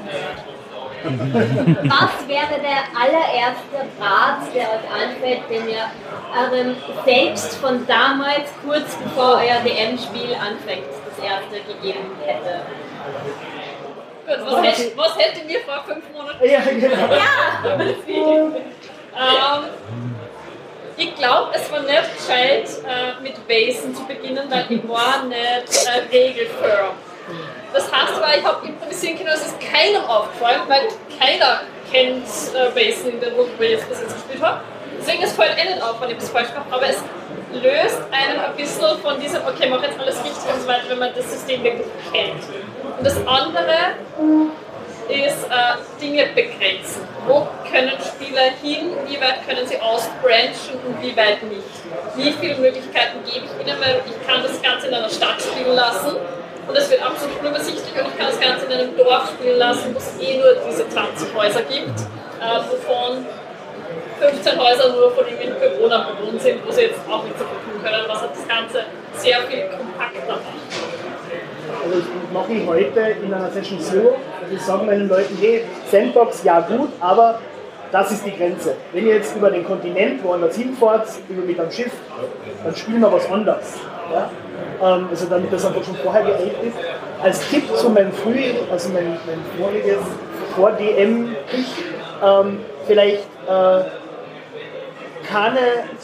Was wäre der allererste Rat, der euch einfällt, den ihr eurem Selbst von damals, kurz bevor euer D M-Spiel anfängt, das erste gegeben hätte? Gut, was, hätt, was hätten wir vor fünf Monaten? Ja, genau. Ja! Ähm, ich glaube, es war nicht gescheit, äh, mit Basen zu beginnen, weil ich war nicht äh, regelfirm. Das heißt aber, ich habe improvisieren können, es ist keinem aufgefallen, weil keiner kennt äh, Basen in der Runde, wo ich jetzt bis jetzt gespielt habe. Deswegen ist es fällt eh nicht auf, wenn ich das falsch mache, aber es löst einen ein bisschen von diesem, okay, mach jetzt alles richtig und so weiter, wenn man das System wirklich kennt. Und das andere ist äh, Dinge begrenzen. Wo können Spieler hin, wie weit können sie ausbranchen und wie weit nicht. Wie viele Möglichkeiten gebe ich ihnen, weil ich kann das Ganze in einer Stadt spielen lassen und es wird absolut unübersichtlich und ich kann das Ganze in einem Dorf spielen lassen, wo es eh nur diese zwanzig Häuser gibt, äh, wovon fünfzehn Häuser nur von den Bewohnern bewohnt sind, wo sie jetzt auch nicht so viel tun können, was das Ganze sehr viel kompakter macht. Also das mache ich heute in einer Session so, dass ich sage meinen Leuten, hey, Sandbox, ja gut, aber das ist die Grenze. Wenn ihr jetzt über den Kontinent woanders hinfahrt, über mit einem Schiff, dann spielen wir was anderes. Ja? Ähm, also damit das einfach schon vorher geeicht ist. Als Tipp zu meinem Früh, also mein, mein voriges vor D M-Ich, ähm, vielleicht äh, keine,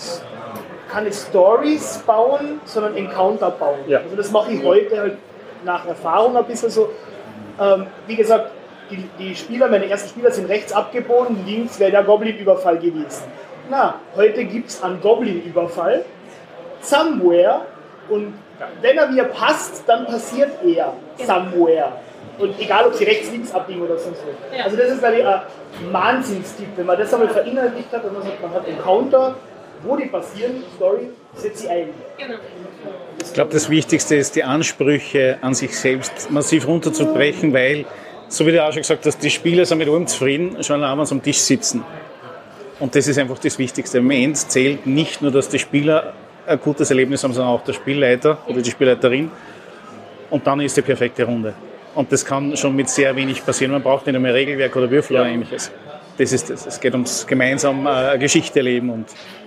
keine Stories bauen, sondern Encounter bauen. Ja. Also das mache ich heute halt nach Erfahrung ein bisschen so. Ähm, wie gesagt, die, die Spieler, meine ersten Spieler sind rechts abgebogen, links wäre der Goblin-Überfall gewesen. Na, heute gibt es einen Goblin-Überfall, somewhere, und wenn er mir passt, dann passiert er somewhere. Und egal, ob sie rechts, links abbiegen oder sonst was. Ja. Also das ist, glaube ich, ein Wahnsinnstipp. Wenn man das einmal verinnerlicht hat und man sagt, man hat Encounter, wo die passieren, Story, setzt sie ein. Genau. Ich glaube, das Wichtigste ist, die Ansprüche an sich selbst massiv runterzubrechen, weil, so wie du auch schon gesagt hast, die Spieler sind mit allem zufrieden, schon allein, wenn sie am Tisch sitzen. Und das ist einfach das Wichtigste. Am Ende zählt nicht nur, dass die Spieler ein gutes Erlebnis haben, sondern auch der Spielleiter oder die Spielleiterin. Und dann ist die perfekte Runde. Und das kann schon mit sehr wenig passieren. Man braucht nicht mehr Regelwerk oder Würfel oder ähnliches. Das ist das. Es geht ums gemeinsam eine Geschichte erleben und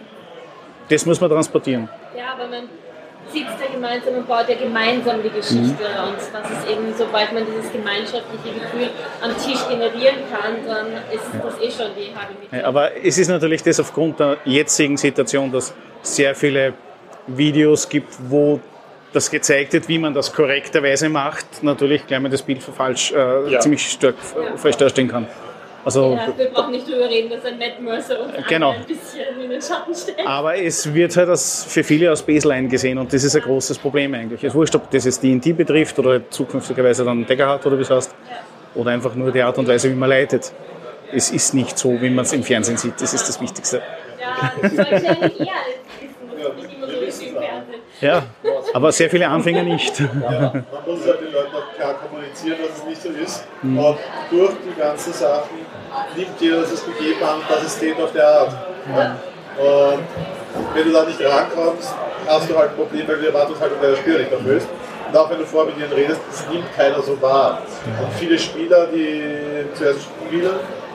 das muss man transportieren. Ja, aber man sitzt ja gemeinsam und baut ja gemeinsam die Geschichte. Mhm. Und das ist eben, sobald man dieses gemeinschaftliche Gefühl am Tisch generieren kann, dann ist das eh schon die halbe Miete. Ja, aber es ist natürlich das aufgrund der jetzigen Situation, dass sehr viele Videos gibt, wo das gezeigt wird, wie man das korrekterweise macht, natürlich gleich mal das Bild für falsch äh, ja. ziemlich stark ja. falsch darstellen kann. Also, ja, wir brauchen nicht drüber reden, dass ein Matt Mercer uns genau. ein bisschen in den Schatten stellt. Aber es wird halt als für viele als Baseline gesehen und das ist ein großes Problem eigentlich. Es ist wurscht, ob das jetzt D und D betrifft oder zukünftigerweise dann Decker hat oder wie es heißt, ja. oder einfach nur die Art und Weise, wie man leitet. Es ist nicht so, wie man es im Fernsehen sieht, das ist das Wichtigste. Ja, das sollte ja nicht eher wissen, nicht immer so ist im Fernsehen. Ja, aber sehr viele Anfänger nicht. Ja, man muss ja den Leuten auch klar kommunizieren, dass es nicht so ist. Mhm. Und durch die ganzen Sachen nimmt jeder das gegeben an, das ist State of the Art. Ja. Und wenn du da nicht rankommst, hast du halt ein Problem, weil die Erwartungshaltung deiner Spieler nicht erfüllst. Und auch wenn du vorher mit ihnen redest, das nimmt keiner so wahr. Und viele Spieler, die zuerst spielen,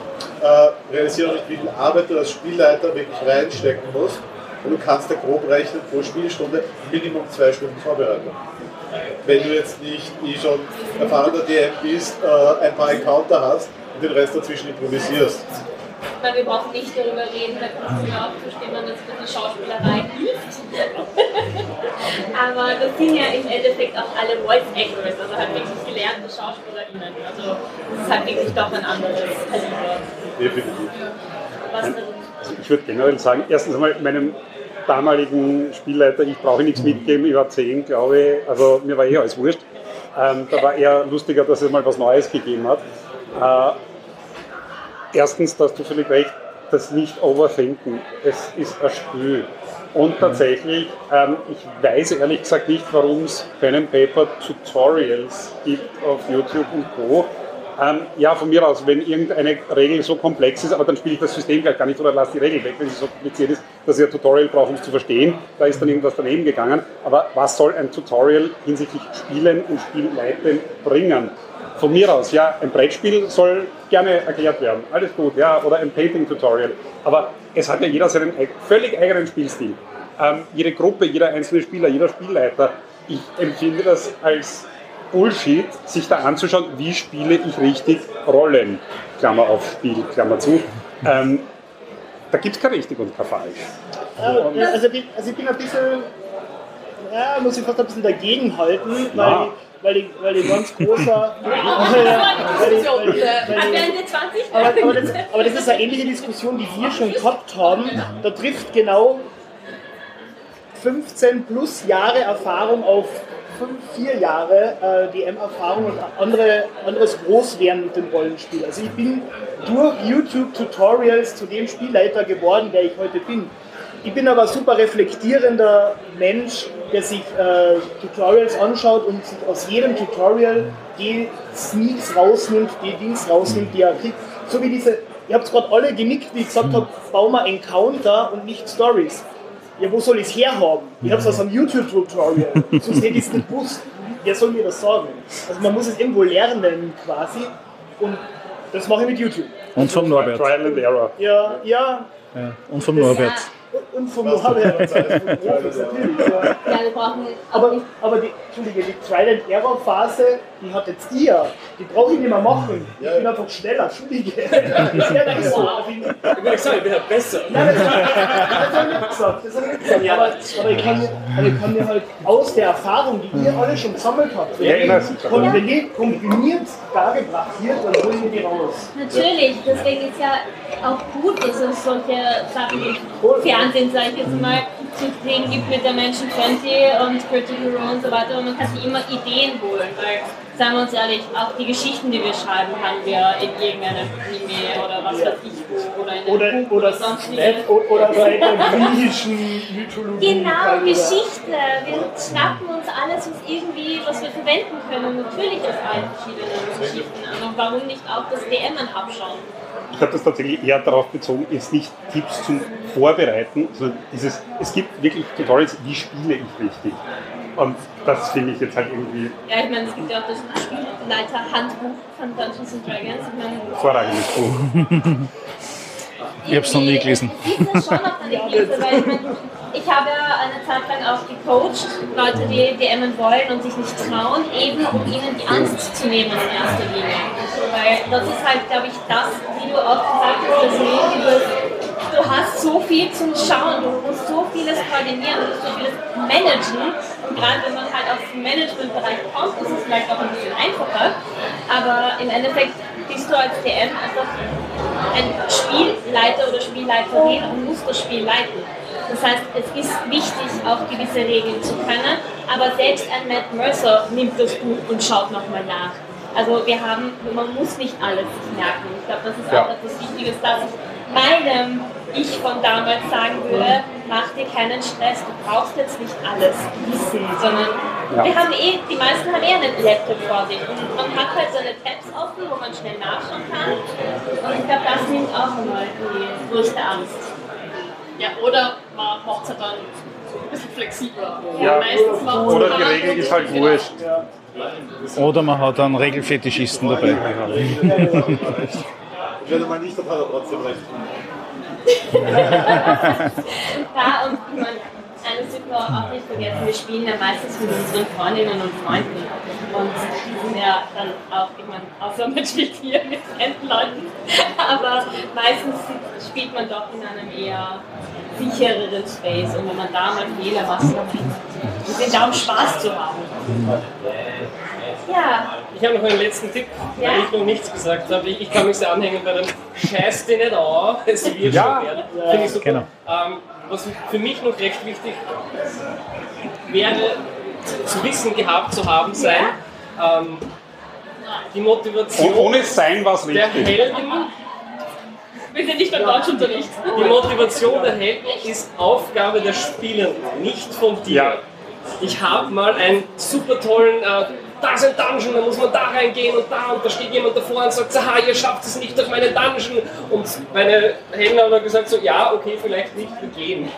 äh, realisieren auch nicht, wie viel Arbeit du als Spielleiter wirklich reinstecken musst. Und du kannst ja grob rechnen, pro Spielstunde Minimum zwei Stunden Vorbereitung. Wenn du jetzt nicht eh schon erfahrener D M bist, äh, ein paar Encounter hast und den Rest dazwischen improvisierst. Weil wir brauchen nicht darüber reden, da kannst du mir auch zustimmen, dass das die Schauspielerei hilft. Aber das sind ja im Endeffekt auch alle Voice Actors, also halt wirklich gelernte SchauspielerInnen. Also das ist halt wirklich doch ein anderes Kaliber. Definitiv. Was denn? Also ich würde generell sagen, erstens einmal meinem damaligen Spielleiter, ich brauche nichts mitgeben, ich war zehn, glaube ich, also mir war eh alles wurscht. Ähm, da war eher lustiger, dass es mal was Neues gegeben hat. Äh, erstens, dass du völlig recht, das nicht overthinken, es ist ein Spiel. Und tatsächlich, ähm, ich weiß ehrlich gesagt nicht, warum es Pen and Paper Tutorials gibt auf YouTube und Co. Ähm, ja, von mir aus, wenn irgendeine Regel so komplex ist, aber dann spiele ich das System gleich gar nicht oder lasse die Regel weg, wenn sie so kompliziert ist, dass ich ein Tutorial brauche, um es zu verstehen. Da ist dann irgendwas daneben gegangen. Aber was soll ein Tutorial hinsichtlich Spielen und Spielleiten bringen? Von mir aus, ja, ein Brettspiel soll gerne erklärt werden. Alles gut, ja, oder ein Painting-Tutorial. Aber es hat ja jeder seinen völlig eigenen Spielstil. Ähm, jede Gruppe, jeder einzelne Spieler, jeder Spielleiter. Ich empfinde das als Bullshit, sich da anzuschauen, wie spiele ich richtig Rollen, Klammer auf Spiel, Klammer zu. Ähm, da gibt es kein richtig und kein falsch. Ja, also, ich bin, also ich bin ein bisschen, ja, muss ich fast ein bisschen dagegenhalten, weil, ja. ich, weil, ich, weil ich ganz großer... weil ich, weil ich, weil ich, aber, aber, das, aber das ist eine ähnliche Diskussion, die wir schon gehabt haben. Da trifft genau fünfzehn plus Jahre Erfahrung auf fünf, vier Jahre äh, D M-Erfahrung und andere, anderes Großwerden mit dem Rollenspiel. Also ich bin durch YouTube-Tutorials zu dem Spielleiter geworden, der ich heute bin. Ich bin aber ein super reflektierender Mensch, der sich äh, Tutorials anschaut und sich aus jedem Tutorial die Sneaks rausnimmt, die Dings rausnimmt, die er kriegt. So wie diese, ihr habt es gerade alle genickt, wie ich gesagt habe, bauen wir Encounter und nicht Stories. Ja, wo soll ich es herhaben? Ich habe es aus einem YouTube-Tutorial, sonst hätte ich es nicht gewusst. Wer soll mir das sagen? Also man muss es irgendwo lernen quasi und das mache ich mit YouTube. Und vom Norbert. Trial and Error. Ja, ja. ja und vom Norbert. Und, Und vom Norbert. natürlich, ja. Ja, wir brauchen Aber, aber die, Entschuldige, die Trial-and-Error-Phase, die hat jetzt ihr. Die brauche ich nicht mehr machen. Ich bin einfach schneller, Entschuldige. Das ist ja nicht so. Ich würde sagen, ich bin halt besser. Nein, das, das habe ich nicht gesagt. Das habe ich nicht gesagt. Aber, aber, ich kann mir, aber ich kann mir halt aus der Erfahrung, die ihr alle schon gesammelt habt, Ja, ja, und wenn die kombiniert dargebracht wird, dann holen wir die raus. Natürlich, deswegen ist ja auch gut, dass es solche Sachen im Fernsehen, sage ich jetzt mal, zu sehen gibt mit der Menschen zwanzig und Critical Role und so weiter, und man kann sich immer Ideen holen, weil, sagen wir uns ehrlich, auch die Geschichten, die wir schreiben, haben wir in irgendeinem Anime oder was weiß ich wo, oder in einem Oder, Buch oder, sonst Snap, oder bei der griechischen Mythologie. Genau, Geschichte. Wir schnappen uns alles, was irgendwie, was wir verwenden können. Natürlich aus allen verschiedenen Geschichten. Und warum nicht auch das D M abschauen? Ich habe das tatsächlich eher darauf bezogen, jetzt nicht Tipps zum Vorbereiten, sondern dieses, es gibt wirklich Tutorials, wie spiele ich richtig. Und das finde ich jetzt halt irgendwie Ja, ich meine, es gibt ja auch das Spielleiter-Handbuch von Dungeons and Dragons. Ich meine, vorrangiges Buch. Ich habe es noch nie gelesen. Ich lese schon noch eine Hilfe, weil ich meine, ich habe ja eine Zeit lang auch gecoacht, Leute, die D M'en wollen und sich nicht trauen, eben um ihnen die Angst zu nehmen in erster Linie. Weil das ist halt, glaube ich, das, wie du auch gesagt hast, das Leben, du hast so viel zum Schauen, du musst so vieles koordinieren, du musst so vieles managen. Und gerade wenn man halt aus dem Managementbereich kommt, ist es vielleicht auch ein bisschen einfacher. Aber im Endeffekt bist du als D M einfach ein Spielleiter oder Spielleiterin und musst das Spiel leiten. Das heißt, es ist wichtig, auch gewisse Regeln zu können, aber selbst ein Matt Mercer nimmt das Buch und schaut nochmal nach. Also wir haben, man muss nicht alles sich merken. Ich glaube, das ist Ja. auch etwas Wichtiges, dass ich meinem Ich von damals sagen würde, mach dir keinen Stress, du brauchst jetzt nicht alles wissen, sondern Ja. wir haben eh, die meisten haben eh einen Laptop vor sich und man hat halt seine Tabs offen, wo man schnell nachschauen kann, und ich glaube, das nimmt auch mal die größte Angst. Ja, oder man macht es halt dann ein bisschen flexibler. Ja. Meistens macht Oder man die Regel ist halt wurscht. Oder man hat einen Regelfetischisten dabei. Ich werde mal nicht, aber trotzdem recht. Ja, und ich meine, eines dürfen wir auch nicht vergessen, wir spielen ja meistens mit unseren Freundinnen und Freunden. Und die sind ja dann auch, ich meine, außer man spielt hier mit fremden Leuten, aber meistens spielt man doch in einem eher sichereren Space. Und wenn man da mal Fehler macht, wir sind da, um Spaß zu haben. Ja. Ich habe noch einen letzten Tipp, weil Ja? ich noch nichts gesagt habe. Ich, ich kann mich sehr anhängen bei dem Scheiß dir nicht an, es wird Ja. schon werden. Finde ich super. Genau. Ähm, was für mich noch recht wichtig wäre, zu wissen gehabt zu haben sein, ähm, die Und Motivation ohne sein was der richtig. Helden. Wir sind nicht beim Deutschunterricht. Die Motivation der Helden ist Aufgabe der Spielenden, nicht von dir. Ja. Ich habe mal einen super tollen, äh, da ist ein Dungeon, da muss man da reingehen und da, und da steht jemand davor und sagt, aha, ihr schafft es nicht durch meine Dungeon. Und meine Helden haben dann gesagt so, ja, okay, vielleicht nicht, wir gehen.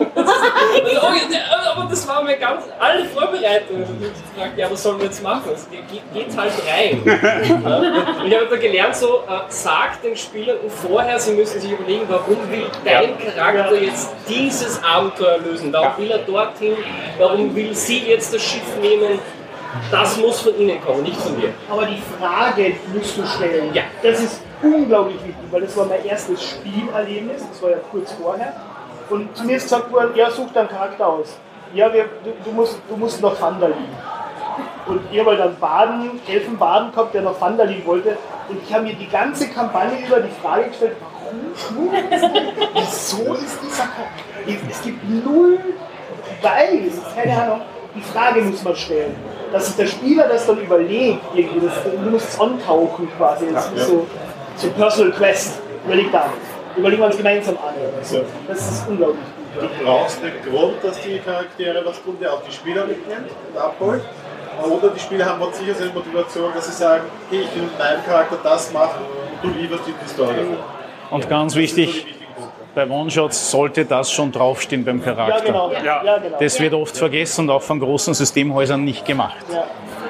Aber das war mir ganz, alle Vorbereitungen. Und ich habe gefragt, ja, was sollen wir jetzt machen? Also, geht, geht halt rein. Ja. Ich habe da gelernt, so, äh, sag den Spielenden vorher, sie müssen sich überlegen, warum will dein Charakter jetzt dieses Abenteuer lösen? Warum will er dorthin? Warum will sie jetzt das Schiff nehmen? Das muss von ihnen kommen, nicht von dir. Aber die Frage musst du stellen. Ja. Das ist unglaublich wichtig, weil das war mein erstes Spielerlebnis, das war ja kurz vorher. Und zu mir ist gesagt worden, ja, such deinen Charakter aus. Ja, wir, du, du, musst, du musst nach Phandalin. Und ich habe halt einen Baden, Elfenbaden gehabt, der nach Phandalin wollte. Und ich habe mir die ganze Kampagne über die Frage gestellt, warum? Wieso ist dieser Charakter? Es gibt null Weiß, keine Ahnung. Die Frage muss man stellen. Dass sich der Spieler das dann überlegt, irgendwie, das, du musst es antauchen quasi. Das ist so, so Personal Quest. Überleg da. Überlegen wir uns gemeinsam an. Das ist unglaublich gut. Du brauchst einen Grund, dass die Charaktere was tun, der auch die Spieler mitnimmt und abholt. Oder die Spieler haben ganz sicher eine Motivation, dass sie sagen, okay, ich will mit meinem Charakter das machen und du lieferst die Story davon. Und ganz wichtig, bei One-Shots sollte das schon draufstehen beim Ja, Charakter. genau. Ja. Ja, genau. Das wird oft vergessen und auch von großen Systemhäusern nicht gemacht. Ja.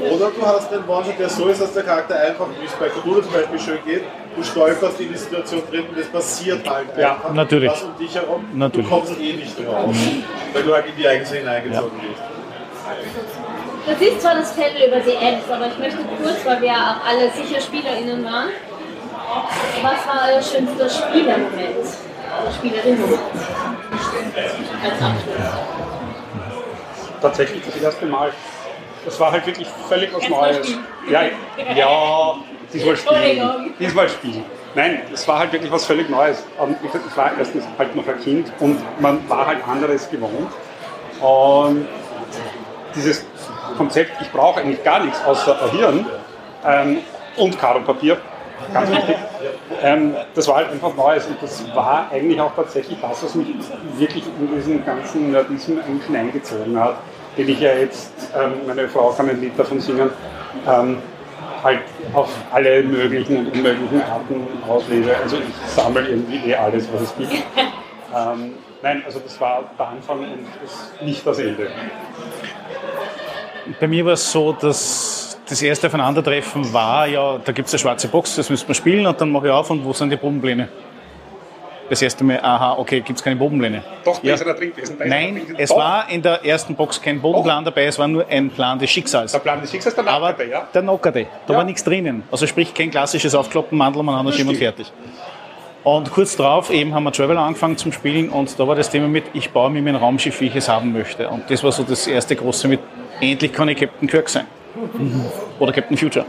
Oder du hast einen One-Shot, der so ist, dass der Charakter einfach, wie es bei Cthulhu zum Beispiel schön geht, du stolperst in die Situation drin und es passiert halt Ja, einfach natürlich. was um dich herum. Natürlich. Du kommst eh nicht raus, weil du halt in die Ereignisse hineingezogen bist. Das ist zwar das Panel über die Apps, aber ich möchte kurz, weil wir ja auch alle sicher SpielerInnen waren, was war euer schönster Spielermoment? Oder Spielerinnen? Als Abschluss. Tatsächlich das erste Mal. Das war halt wirklich völlig was Neues. Ja, ja, diesmal spielen. Diesmal spielen. Nein, es war halt wirklich was völlig Neues. Und ich war erstens halt noch ein Kind und man war halt anderes gewohnt. Und dieses Konzept, ich brauche eigentlich gar nichts außer ein Hirn ähm, und Karo-Papier, ganz wichtig. Ähm, das war halt einfach Neues und das war eigentlich auch tatsächlich das, was mich wirklich in diesen ganzen Nerdismen eigentlich hineingezogen hat, den ich ja jetzt, ähm, meine Frau kann ein Lied davon singen, ähm, halt auf alle möglichen und unmöglichen Arten auslebe. Also ich sammle irgendwie eh alles, was es gibt. Ähm, nein, also das war der Anfang und das nicht das Ende. Bei mir war es so, dass das erste Aufeinandertreffen war, ja, da gibt es eine schwarze Box, das müssen wir spielen und dann mache ich auf und wo sind die Probenpläne? Das erste Mal, aha, okay, gibt es keine Probenpläne. Doch, da ja. ist er da drin gewesen. Da Nein, ist es Doch. war in der ersten Box kein Bodenplan dabei, es war nur ein Plan des Schicksals. Der Plan des Schicksals, der Aber Nackerte, ja? der Nockerte, da Ja. war nichts drinnen. Also sprich kein klassisches Aufkloppen, Mandel, man hat und fertig. Und kurz darauf eben haben wir Traveler angefangen zum Spielen und da war das Thema mit, ich baue mir mein Raumschiff, wie ich es haben möchte. Und das war so das erste große mit, endlich kann ich Captain Kirk sein. Oder Captain Future.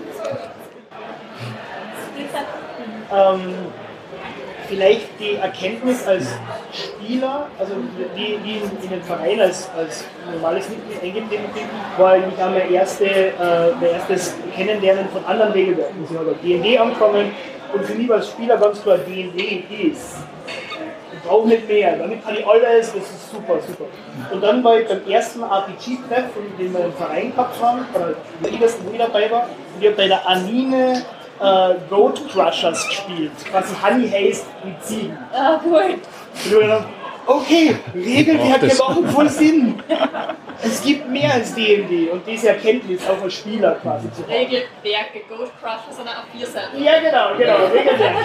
Ähm, vielleicht die Erkenntnis als Spieler, also die, die in, in den Verein als, als normales Mitglied eingetreten bin, war eigentlich auch mein, erste, äh, mein erstes Kennenlernen von anderen Regelwerken. Ich habe D und D angefangen und für mich als Spieler ganz klar, D und D ist. Ich brauche nicht mehr, damit kann ich alles, das ist super, super. Und dann war ich beim ersten R P G-Treff, den wir im Verein gehabt haben, oder wo ich, das, wo ich dabei war, und ich habe bei der Anine äh, Road Crushers gespielt, quasi Honey Haste mit Ziegen. Ah, cool. Und ich habe gedacht, okay, Regelwerke machen voll Sinn. Es gibt mehr als D und D und diese Erkenntnis auch als Spieler quasi zu haben. Regelwerke, Goat Crusher, sondern auf vier Seiten. Ja, genau, genau, Regelwerke.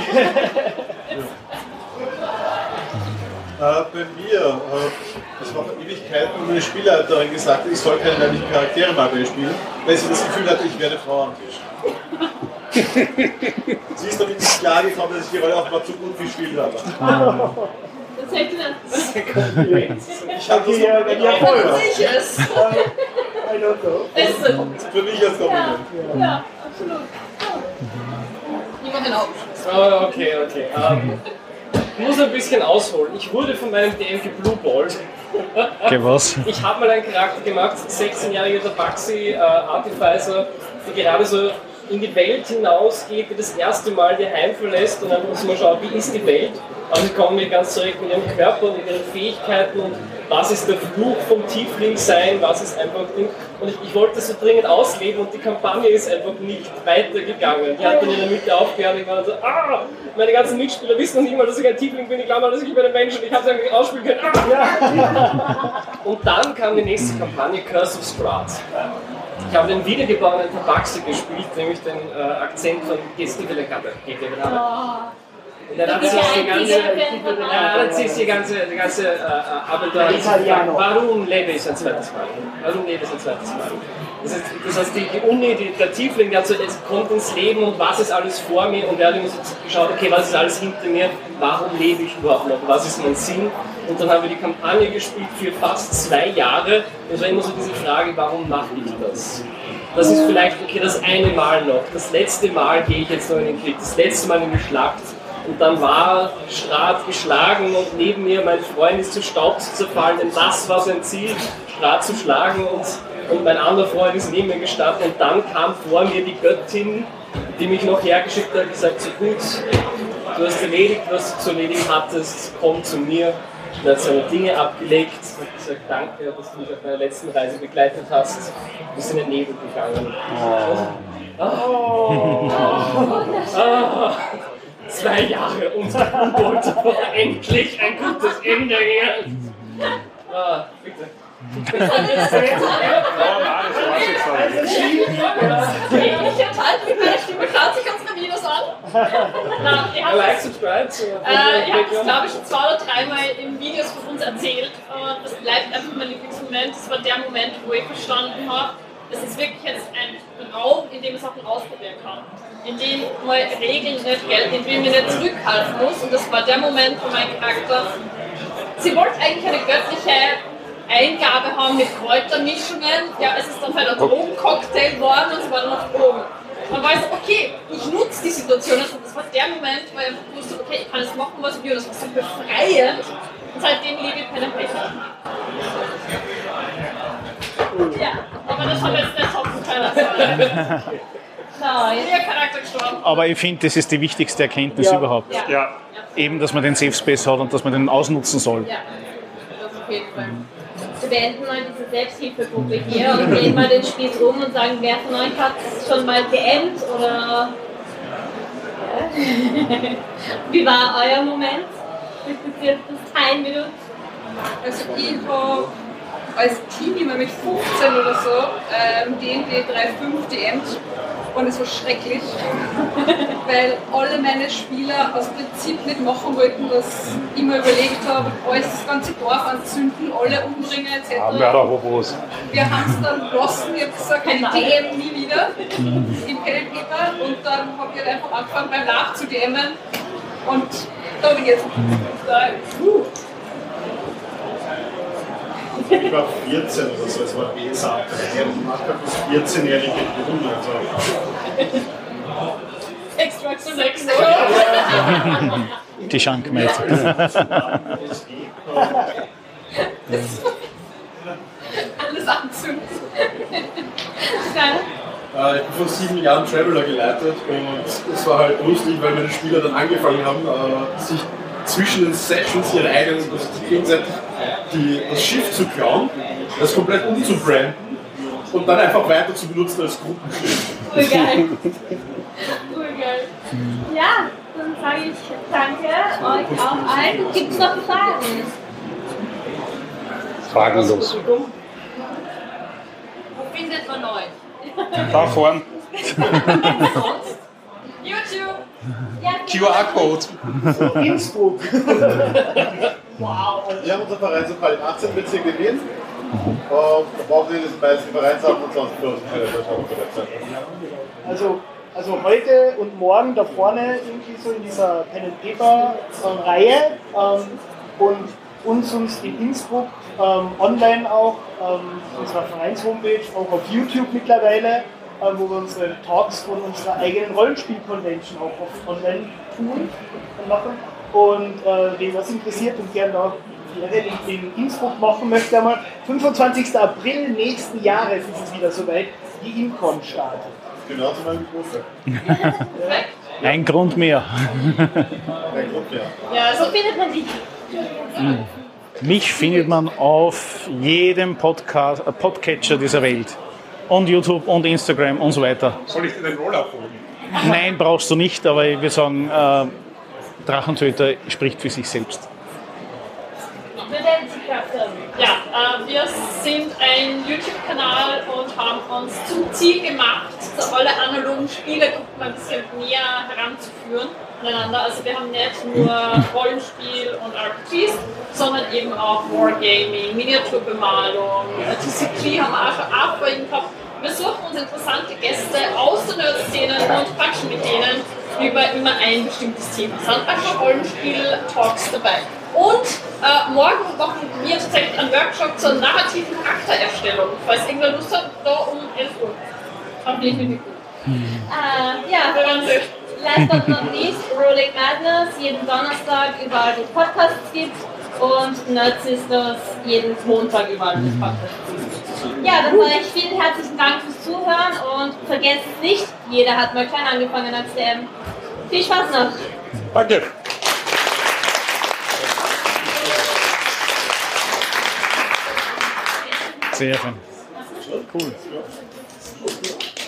Äh, bei mir, äh, das war vor Ewigkeiten, wo meine Spielleiterin gesagt hat, ich soll keine weiblichen Charaktere mal mehr spielen, weil sie das Gefühl hatte, ich werde Frau am Tisch. Sie ist damit nicht klar gekommen, dass ich die Rolle auch mal zu gut gespielt habe. Das hätte ich Ich habe das Okay, ja, wenn ihr Kompliment voll. angehört. Ich es. I don't know. Für mich als Kompliment. Ja, absolut. Niemand den Augen. Oh, okay, okay. Ähm, ich muss ein bisschen ausholen. Ich wurde von meinem D M geblueballt. Okay, was? Ich habe mal einen Charakter gemacht, sechzehnjähriger Tabaxi, äh, Artificer, die gerade so in die Welt hinausgeht, die das erste Mal ihr Heim verlässt und dann muss man schauen, wie ist die Welt. Also sie kommen mir ganz zurecht mit ihrem Körper und mit ihren Fähigkeiten und was ist der Fluch vom Tiefling sein, was ist einfach Ding. Und ich, ich wollte das so dringend ausleben und die Kampagne ist einfach nicht weitergegangen. Die hat dann in der Mitte aufgehört und ich war so, ah, meine ganzen Mitspieler wissen noch nicht mal, dass ich ein Tiefling bin, ich glaube mal, dass ich bin ein Mensch und ich habe es einfach ausspielen können. Ah. Und dann kam die nächste Kampagne, Curse of Strahd. Ich habe den wiedergeborenen Tabaxi gespielt, nämlich den äh, Akzent von Gestivelet gegeben habe. Und dann hat sich die ganze, ja, dann sich die ganze, die ganze äh, Abenteuer gefragt, warum lebe ich ein zweites Mal? Warum lebe ich ein zweites Mal? Das heißt, das heißt die, die Uni, die, der Tiefling, der hat so, jetzt kommt ins Leben und was ist alles vor mir und er hat immer so geschaut, okay, was ist alles hinter mir, warum lebe ich überhaupt noch, was ist mein Sinn? Und dann haben wir die Kampagne gespielt für fast zwei Jahre und es war immer so diese Frage, warum mache ich das? Das ist vielleicht, okay, das eine Mal noch, das letzte Mal gehe ich jetzt noch in den Krieg, das letzte Mal in die Schlacht. Und dann war Strahd geschlagen und neben mir mein Freund ist zu Staub zu zerfallen, denn das war sein Ziel, Strahd zu schlagen und, und mein anderer Freund ist neben mir gestanden und dann kam vor mir die Göttin, die mich noch hergeschickt hat und gesagt, so gut, du hast erledigt, was du zu erledigen hattest, komm zu mir. Er hat seine Dinge abgelegt und gesagt, danke, dass du mich auf meiner letzten Reise begleitet hast. Du bist in den Nebel gegangen. Oh. Oh. Oh. Zwei Jahre und U-Boot, endlich ein gutes Ende hier. Ah, bitte. Ja, nein, das war's jetzt dann. Ich enthalte mit meiner Stimme, schaut sich unsere Videos an. Na, ihr habt Like, es, subscribe. äh, ihr habt es, glaube ich, zwei oder dreimal in Videos von uns erzählt. Und das bleibt einfach mein Lieblingsmoment. Das war der Moment, wo ich verstanden habe, es ist wirklich jetzt ein Raum, in dem man Sachen ausprobieren kann. In dem mal Regeln nicht gelten, in dem ich nicht zurückhalten muss. Und das war der Moment, wo mein Charakter, sie wollte eigentlich eine göttliche Eingabe haben mit Kräutermischungen. Ja, es ist dann halt ein Drogencocktail geworden und es war dann noch Drogen. Man weiß, okay, ich nutze die Situation. Und das war der Moment, wo ich einfach wusste, okay, ich kann jetzt machen, was ich will. Das war so befreiend. Und seitdem liebe ich Pen and Paper. Ja, aber das hat jetzt nicht hoffen können. Nein. Ihr Charakter gestorben. Aber ich finde, das ist die wichtigste Erkenntnis Ja. überhaupt. Ja. Ja. Eben, dass man den Safe Space hat und dass man den ausnutzen soll. Ja, das auf jeden Fall. Wir beenden mal diese Selbsthilfegruppe hier und drehen mal den Spieß um und sagen, wer von euch hat schon mal geämmt oder wie war euer Moment? Das Time mit uns? Also ich habe als Teenie mit fünfzehn oder so ähm, D und D drei Punkt fünf D M'd und es war schrecklich, weil alle meine Spieler aus Prinzip nicht machen wollten, was ich mir überlegt habe, alles das ganze Dorf anzünden, alle umbringen et Ah, cetera. Mörderhobos. Wir haben es dann gelassen, ich habe gesagt, kein D M nie wieder im Pen and Paper und dann habe ich halt einfach angefangen beim Nachzu-D M'en und da bin ich jetzt. Da, uh. Ich war vierzehn oder so, es war B S A drei und ich mache das vierzehnjährige Jungen. Also. Extra zu sechs, Die Schankmaid. Alles anzünden. Äh, ich habe vor sieben Jahren Traveler geleitet und es war halt lustig, weil meine Spieler dann angefangen haben, äh, sich zwischen den Sessions ihre eigenen, also gegenseitig die, das Schiff zu klauen, das komplett umzubranden und dann einfach weiter zu benutzen als Gruppenschiff. Urgeil. Urgeil. Ja, dann sage ich danke euch auch allen. Gibt es noch Fragen? Fragenlos. Wo findet man euch? Da vorn. Sonst? YouTube. Ja, Q R-Code. Innsbruck. Wow. Wir haben unser Vereinslokal im achtzehnten Bezirk in Wien. Und da brauchen wir die meisten Vereinssachen und sonst bloß keine Website. Also, also heute und morgen da vorne irgendwie so in dieser Pen and Paper ähm, Reihe ähm, und uns, uns in Innsbruck ähm, online auch, ähm, unserer Vereins-Homepage, auch auf YouTube mittlerweile, äh, wo wir unsere Talks von unserer eigenen Rollenspiel-Convention auch auf online tun und machen. Und äh, wen das interessiert und gerne auch in, in Innsbruck machen möchte, einmal fünfundzwanzigsten April nächsten Jahres ist es wieder soweit, die Incon startet. Genau zu meinem Geburtstag. Ein Grund mehr. Ein Grund, ja. Ja, also Wo findet man dich? Mich findet man auf jedem Podcast, äh, Podcatcher dieser Welt. Und YouTube und Instagram und so weiter. Soll ich dir den Roll abholen? Nein, brauchst du nicht, aber ich würde sagen, äh, Drachentöter spricht für sich selbst. Ja, äh, wir sind ein YouTube-Kanal und haben uns zum Ziel gemacht, so alle analogen Spielegruppen ein bisschen näher heranzuführen aneinander. Also wir haben nicht nur Rollenspiel und R P Gs, sondern eben auch Wargaming, Miniaturbemalung, T C G haben wir auch schon Artworking gehabt. Wir suchen uns interessante Gäste aus der Nerd-Szene und quatschen mit denen über immer ein bestimmtes Thema. Es sind einfach Rollenspiel-Talks dabei. Und äh, morgen machen wir tatsächlich einen Workshop zur narrativen Charaktererstellung. Falls irgendwer Lust hat, da um elf Uhr. Hoffentlich mit mir gut. Äh, ja, Wir werden sehen. last but not least, Rolling Madness, jeden Donnerstag überall, wo es Podcasts gibt. Und Nerd Sisters jeden Montag überall, wo es Podcasts gibt. Ja, dann sage ich vielen herzlichen Dank fürs Zuhören und vergesst nicht, jeder hat mal klein angefangen als D M. Viel Spaß noch! Danke. Sehr schön. Cool.